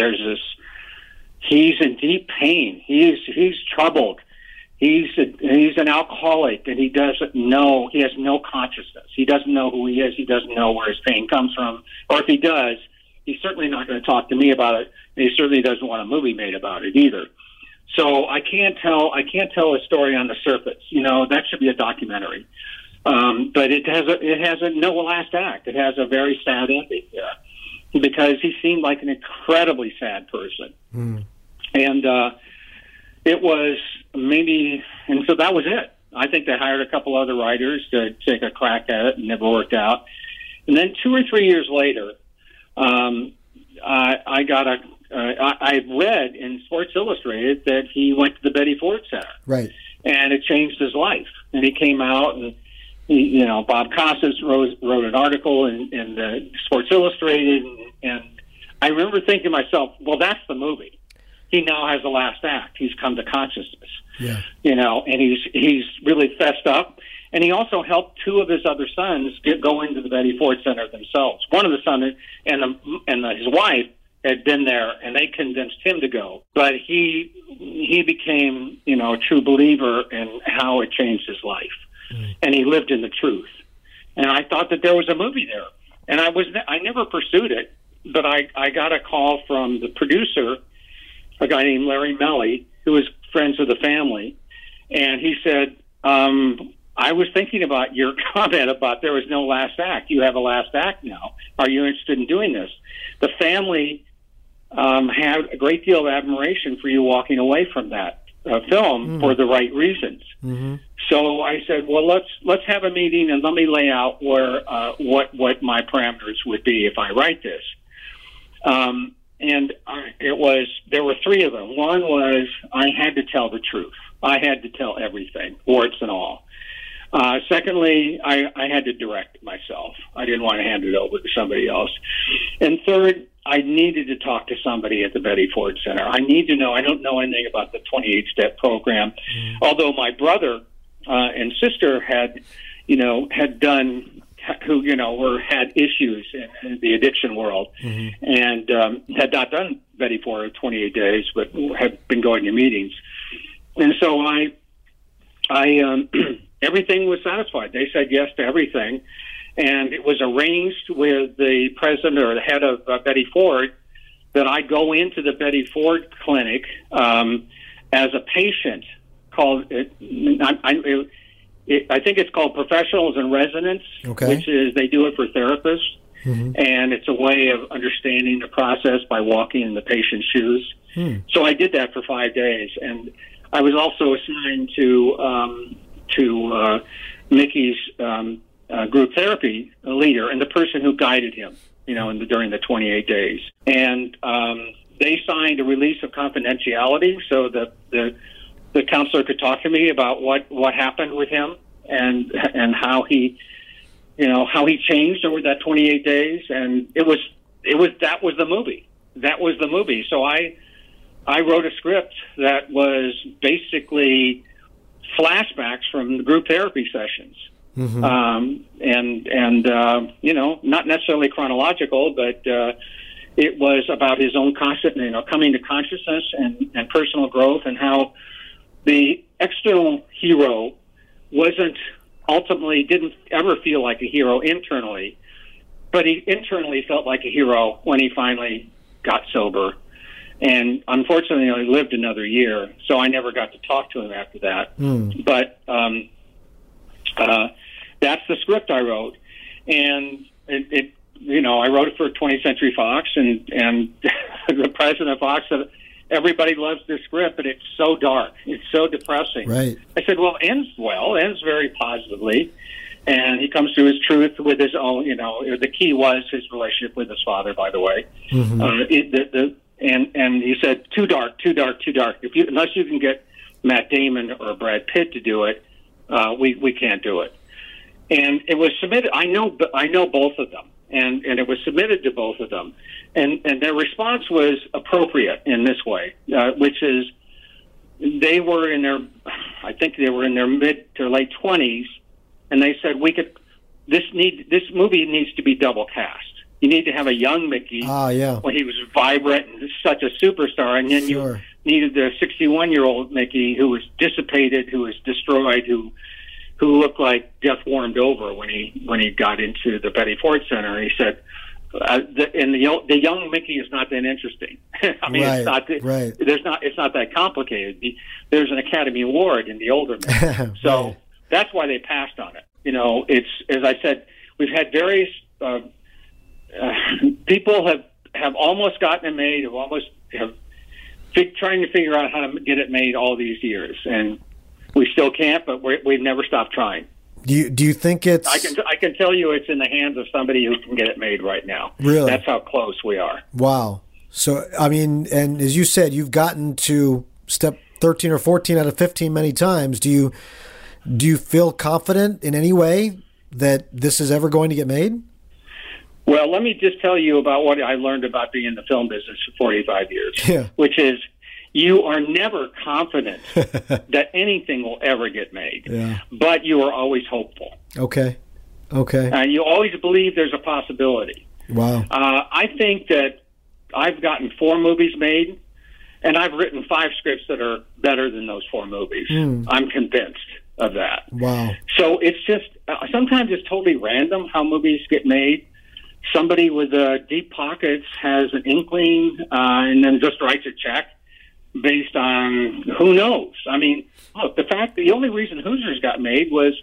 he's in deep pain. He's troubled. He's an alcoholic, and he doesn't know. He has no consciousness. He doesn't know who he is. He doesn't know where his pain comes from. Or if he does, he's certainly not going to talk to me about it. And he certainly doesn't want a movie made about it either. So I can't tell a story on the surface. You know, that should be a documentary. But it has no last act. It has a very sad ending because he seemed like an incredibly sad person. Mm. And it was and so that was it. I think they hired a couple other writers to take a crack at it, and never worked out. And then 2 or 3 years later, I read in Sports Illustrated that he went to the Betty Ford Center. Right. And it changed his life. And he came out, and Bob Costas wrote an article in the Sports Illustrated, and I remember thinking to myself, well, that's the movie. He now has a last act. He's come to consciousness. Yeah. You know, and he's really fessed up. And he also helped 2 of his other sons go into the Betty Ford Center themselves. One of the sons and his wife had been there, and they convinced him to go. But he became, a true believer in how it changed his life. Mm. And he lived in the truth. And I thought that there was a movie there. And I never pursued it, but I got a call from the producer, a guy named Larry Melly, who was friends with the family. And he said, I was thinking about your comment about there was no last act. You have a last act now. Are you interested in doing this? The family had a great deal of admiration for you walking away from that film for the right reasons. Mm-hmm. So I said, well, let's have a meeting, and let me lay out what my parameters would be if I write this. There were 3 of them. One was I had to tell the truth. I had to tell everything, warts and all. Secondly, I had to direct myself. I didn't want to hand it over to somebody else. And third, I needed to talk to somebody at the Betty Ford Center. I need to know. I don't know anything about the 28-step program, although my brother and sister had issues in the addiction world, and had not done Betty Ford 28 days, but had been going to meetings. And so I everything was satisfied. They said yes to everything. And it was arranged with the president or the head of Betty Ford that I go into the Betty Ford clinic as a patient. I think it's called Professionals in Residence, which is they do it for therapists. Mm-hmm. And it's a way of understanding the process by walking in the patient's shoes. So I did that for 5 days. And I was also assigned to Mickey's group therapy leader and the person who guided him, during the 28 days. And they signed a release of confidentiality so that the counselor could talk to me about what happened with him and how he changed over that 28 days. And that was the movie. That was the movie. So I wrote a script that was basically flashbacks from the group therapy sessions. Mm-hmm. Not necessarily chronological, but it was about his own coming to consciousness and personal growth, and how the external hero didn't ever feel like a hero internally, but he internally felt like a hero when he finally got sober. And unfortunately, he only lived another year, so I never got to talk to him after that. Mm. But that's the script I wrote, and I wrote it for 20th Century Fox, and the president of Fox said, everybody loves this script, but it's so dark, it's so depressing. Right. I said, ends very positively, and he comes to his truth with his own. The key was his relationship with his father, by the way. Mm-hmm. And he said, too dark. Unless you can get Matt Damon or Brad Pitt to do it, we can't do it. And it was submitted. I know both of them, and it was submitted to both of them, and their response was appropriate in this way, which is they were in their mid to late 20s, and they said this movie needs to be double cast. You need to have a young Mickey when he was vibrant and such a superstar, and then you needed the 61-year-old Mickey who was dissipated, who was destroyed, who looked like death warmed over when he got into the Betty Ford Center. He said, the young Mickey is not that interesting. I mean, it's not that complicated. There's an Academy Award in the older Mickey. So that's why they passed on it. It's, as I said, we've had various people have almost gotten it made, trying to figure out how to get it made all these years, and we still can't, but we've never stopped trying. Do you think it's... I can tell you it's in the hands of somebody who can get it made right now. Really? That's how close we are. Wow. So, I mean, and as you said, you've gotten to step 13 or 14 out of 15 many times. Do you feel confident in any way that this is ever going to get made? Well, let me just tell you about what I learned about being in the film business for 45 years, which is you are never confident that anything will ever get made, but you are always hopeful. Okay. And you always believe there's a possibility. Wow. I think that I've gotten 4 movies made, and I've written 5 scripts that are better than those 4 movies. I'm convinced of that. Wow. So it's just, sometimes it's totally random how movies get made. Somebody with deep pockets has an inkling and then just writes a check based on who knows. I mean, look, the only reason Hoosiers got made was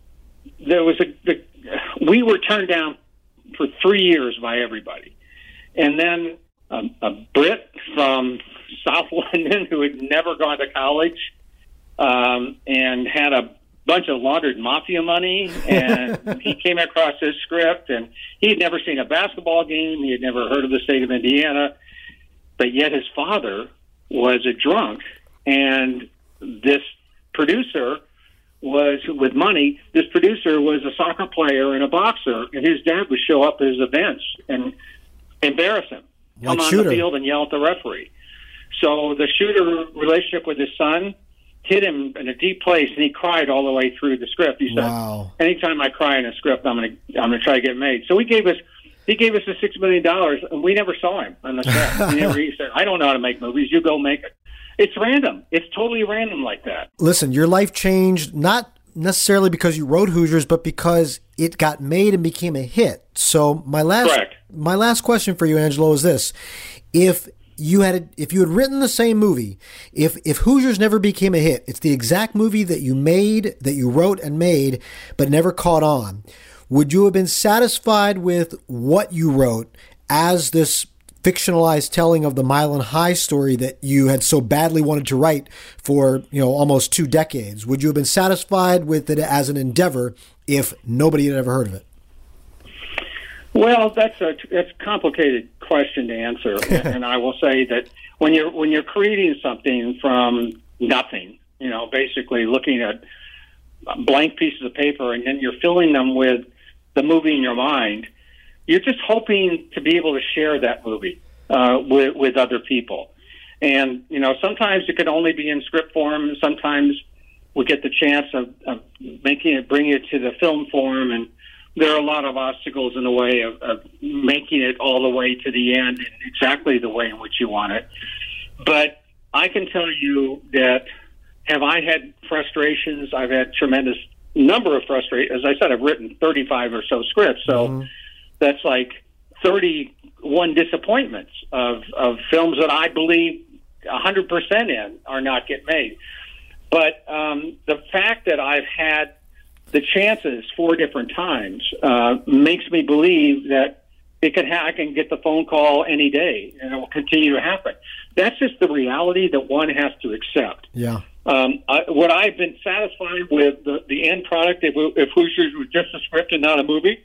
we were turned down for 3 years by everybody. And then a Brit from South London who had never gone to college and had a bunch of laundered mafia money, and he came across this script, and he had never seen a basketball game. He had never heard of the state of Indiana, but yet his father was a drunk, and this producer was, with money, this producer was a soccer player and a boxer, and his dad would show up at his events and embarrass him, come on the field and yell at the referee. So the shooter relationship with his son hit him in a deep place, and he cried all the way through the script. He said, anytime I cry in a script, I'm gonna try to get it made. So he gave us the $6 million, and we never saw him on the set. He said, I don't know how to make movies. You go make it. It's random. It's totally random like that. Listen, your life changed not necessarily because you wrote Hoosiers, but because it got made and became a hit. So my last question for you, Angelo, is this: If you had written the same movie, if Hoosiers never became a hit, it's the exact movie that you wrote and made, but never caught on, would you have been satisfied with what you wrote as this fictionalized telling of the Mile High story that you had so badly wanted to write for, almost 2 decades? Would you have been satisfied with it as an endeavor if nobody had ever heard of it? Well, that's a complicated question to answer, and I will say that when you're creating something from nothing, basically looking at blank pieces of paper, and then you're filling them with the movie in your mind, you're just hoping to be able to share that movie with other people. And sometimes it could only be in script form. Sometimes we get the chance of bringing it to the film form, and there are a lot of obstacles in the way of making it all the way to the end in exactly the way in which you want it. But I can tell you that have I had frustrations? I've had tremendous number of frustrations. As I said, I've written 35 or so scripts, so that's like 31 disappointments of films that I believe 100% in are not get made. But the fact that I've had the chances 4 different times makes me believe that I can get the phone call any day, and it will continue to happen. That's just the reality that one has to accept. Yeah. What I've been satisfied with the end product, if Hoosiers was just a script and not a movie,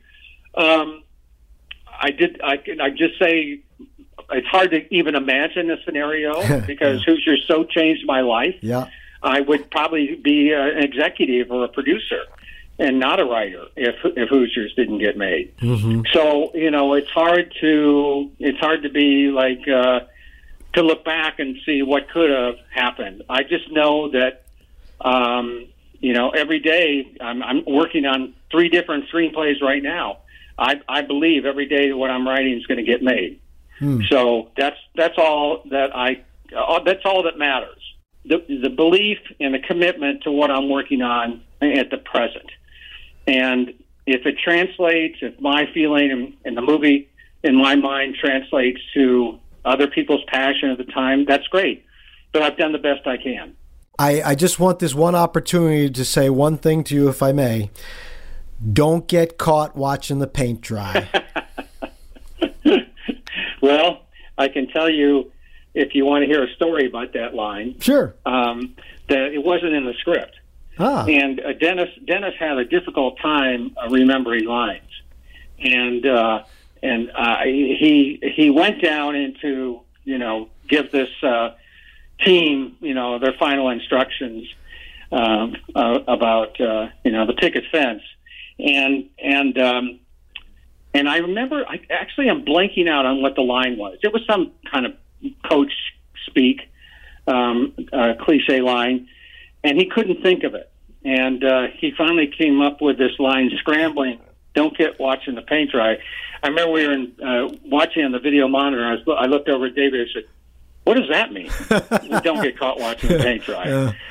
I just say it's hard to even imagine a scenario because Hoosiers so changed my life. Yeah. I would probably be an executive or a producer and not a writer if Hoosiers didn't get made. Mm-hmm. So it's hard to be like to look back and see what could have happened. I just know that every day I'm working on 3 different screenplays right now. I believe every day what I'm writing is going to get made. So that's all that matters. The belief and the commitment to what I'm working on at the present. And if it translates, if my feeling in the movie in my mind translates to other people's passion at the time, that's great. But I've done the best I can. I just want this one opportunity to say one thing to you, if I may. Don't get caught watching the paint dry. Well, I can tell you, if you want to hear a story about that line, sure, that it wasn't in the script. And Dennis had a difficult time remembering lines, and he went down into give this team their final instructions about the picket fence, and I remember I'm blanking out on what the line was. It was some kind of coach speak, cliche line, and he couldn't think of it. And he finally came up with this line, scrambling, "Don't get watching the paint dry." I remember we were watching on the video monitor. I looked over at David and said, "What does that mean? Don't get caught watching the paint dry."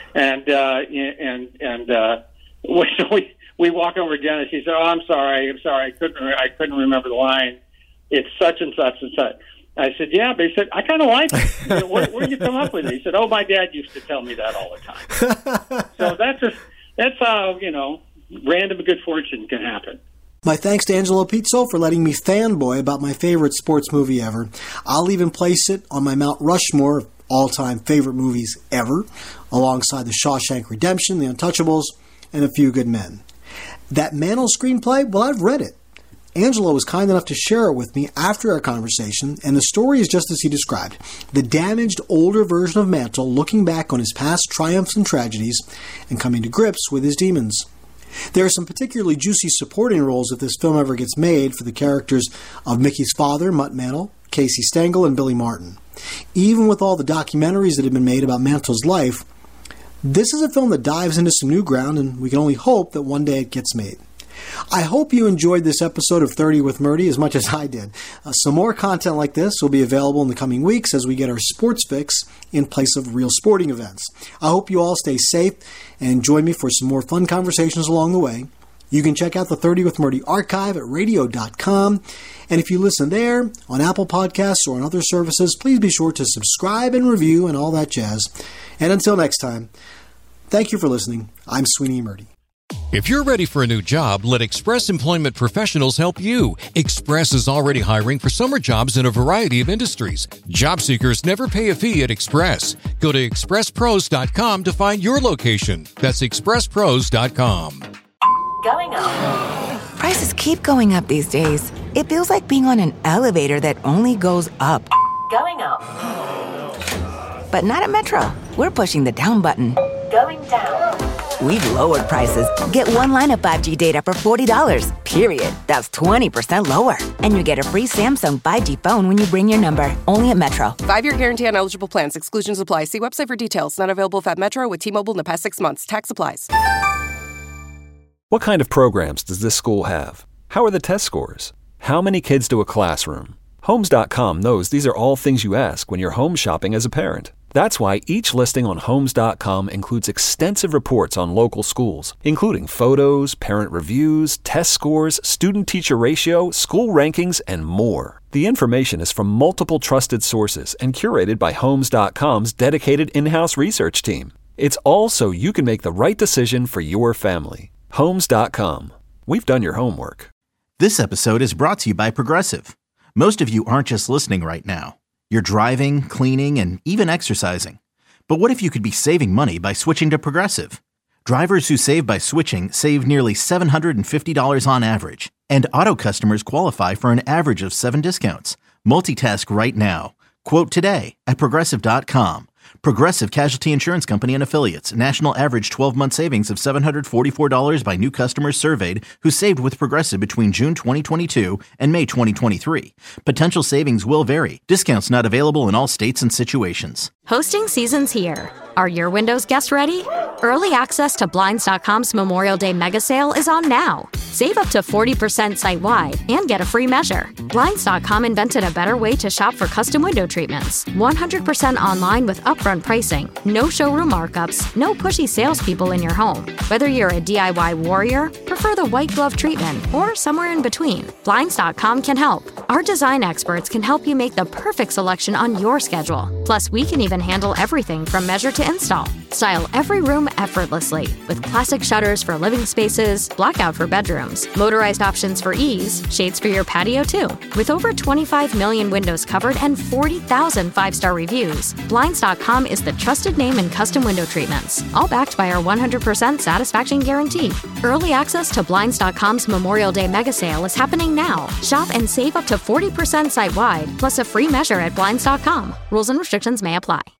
So we walk over to Dennis. He said, "Oh, I'm sorry. I couldn't remember the line. It's such and such and such." I said, "Yeah," but he said, "I kind of like it. Where'd you come up with it?" He said, "Oh, my dad used to tell me that all the time." So that's how random good fortune can happen. My thanks to Angelo Pizzo for letting me fanboy about my favorite sports movie ever. I'll even place it on my Mount Rushmore of all-time favorite movies ever, alongside The Shawshank Redemption, The Untouchables, and A Few Good Men. That Mantle screenplay, well, I've read it. Angelo was kind enough to share it with me after our conversation, and the story is just as he described. The damaged, older version of Mantle looking back on his past triumphs and tragedies and coming to grips with his demons. There are some particularly juicy supporting roles if this film ever gets made for the characters of Mickey's father, Mutt Mantle, Casey Stengel, and Billy Martin. Even with all the documentaries that have been made about Mantle's life, this is a film that dives into some new ground, and we can only hope that one day it gets made. I hope you enjoyed this episode of 30 with Murdy as much as I did. Some more content like this will be available in the coming weeks as we get our sports fix in place of real sporting events. I hope you all stay safe and join me for some more fun conversations along the way. You can check out the 30 with Murdy archive at radio.com. And if you listen there, on Apple Podcasts or on other services, please be sure to subscribe and review and all that jazz. And until next time, thank you for listening. I'm Sweeney Murdy. If you're ready for a new job, let Express Employment Professionals help you. Express is already hiring for summer jobs in a variety of industries. Job seekers never pay a fee at Express. Go to expresspros.com to find your location. That's expresspros.com. Going up. Prices keep going up these days. It feels like being on an elevator that only goes up. Going up. But not at Metro. We're pushing the down button. Going down. We've lowered prices. Get one line of 5G data for $40, period. That's 20% lower. And you get a free Samsung 5G phone when you bring your number. Only at Metro. 5-year guarantee on eligible plans. Exclusions apply. See website for details. Not available at Metro with T-Mobile in the past 6 months. Tax applies. What kind of programs does this school have? How are the test scores? How many kids do a classroom? Homes.com knows these are all things you ask when you're home shopping as a parent. That's why each listing on Homes.com includes extensive reports on local schools, including photos, parent reviews, test scores, student-teacher ratio, school rankings, and more. The information is from multiple trusted sources and curated by Homes.com's dedicated in-house research team. It's all so you can make the right decision for your family. Homes.com. We've done your homework. This episode is brought to you by Progressive. Most of you aren't just listening right now. You're driving, cleaning, and even exercising. But what if you could be saving money by switching to Progressive? Drivers who save by switching save nearly $750 on average. And auto customers qualify for an average of 7 discounts. Multitask right now. Quote today at Progressive.com. Progressive Casualty Insurance Company and Affiliates. National average 12-month savings of $744 by new customers surveyed who saved with Progressive between June 2022 and May 2023. Potential savings will vary. Discounts not available in all states and situations. Hosting season's here. Are your Windows guests ready? Early access to Blinds.com's Memorial Day mega sale is on now. Save up to 40% site-wide and get a free measure. Blinds.com invented a better way to shop for custom window treatments. 100% online with upfront pricing, no showroom markups, no pushy salespeople in your home. Whether you're a DIY warrior, prefer the white glove treatment, or somewhere in between, Blinds.com can help. Our design experts can help you make the perfect selection on your schedule. Plus, we can even handle everything from measure to install. Style every room effortlessly with classic shutters for living spaces, blackout for bedrooms, motorized options for ease, shades for your patio too. With over 25 million windows covered and 40,000 5-star reviews, Blinds.com is the trusted name in custom window treatments, all backed by our 100% satisfaction guarantee. Early access to Blinds.com's Memorial Day mega sale is happening now. Shop and save up to 40% site-wide, plus a free measure at Blinds.com. Rules and restrictions may apply.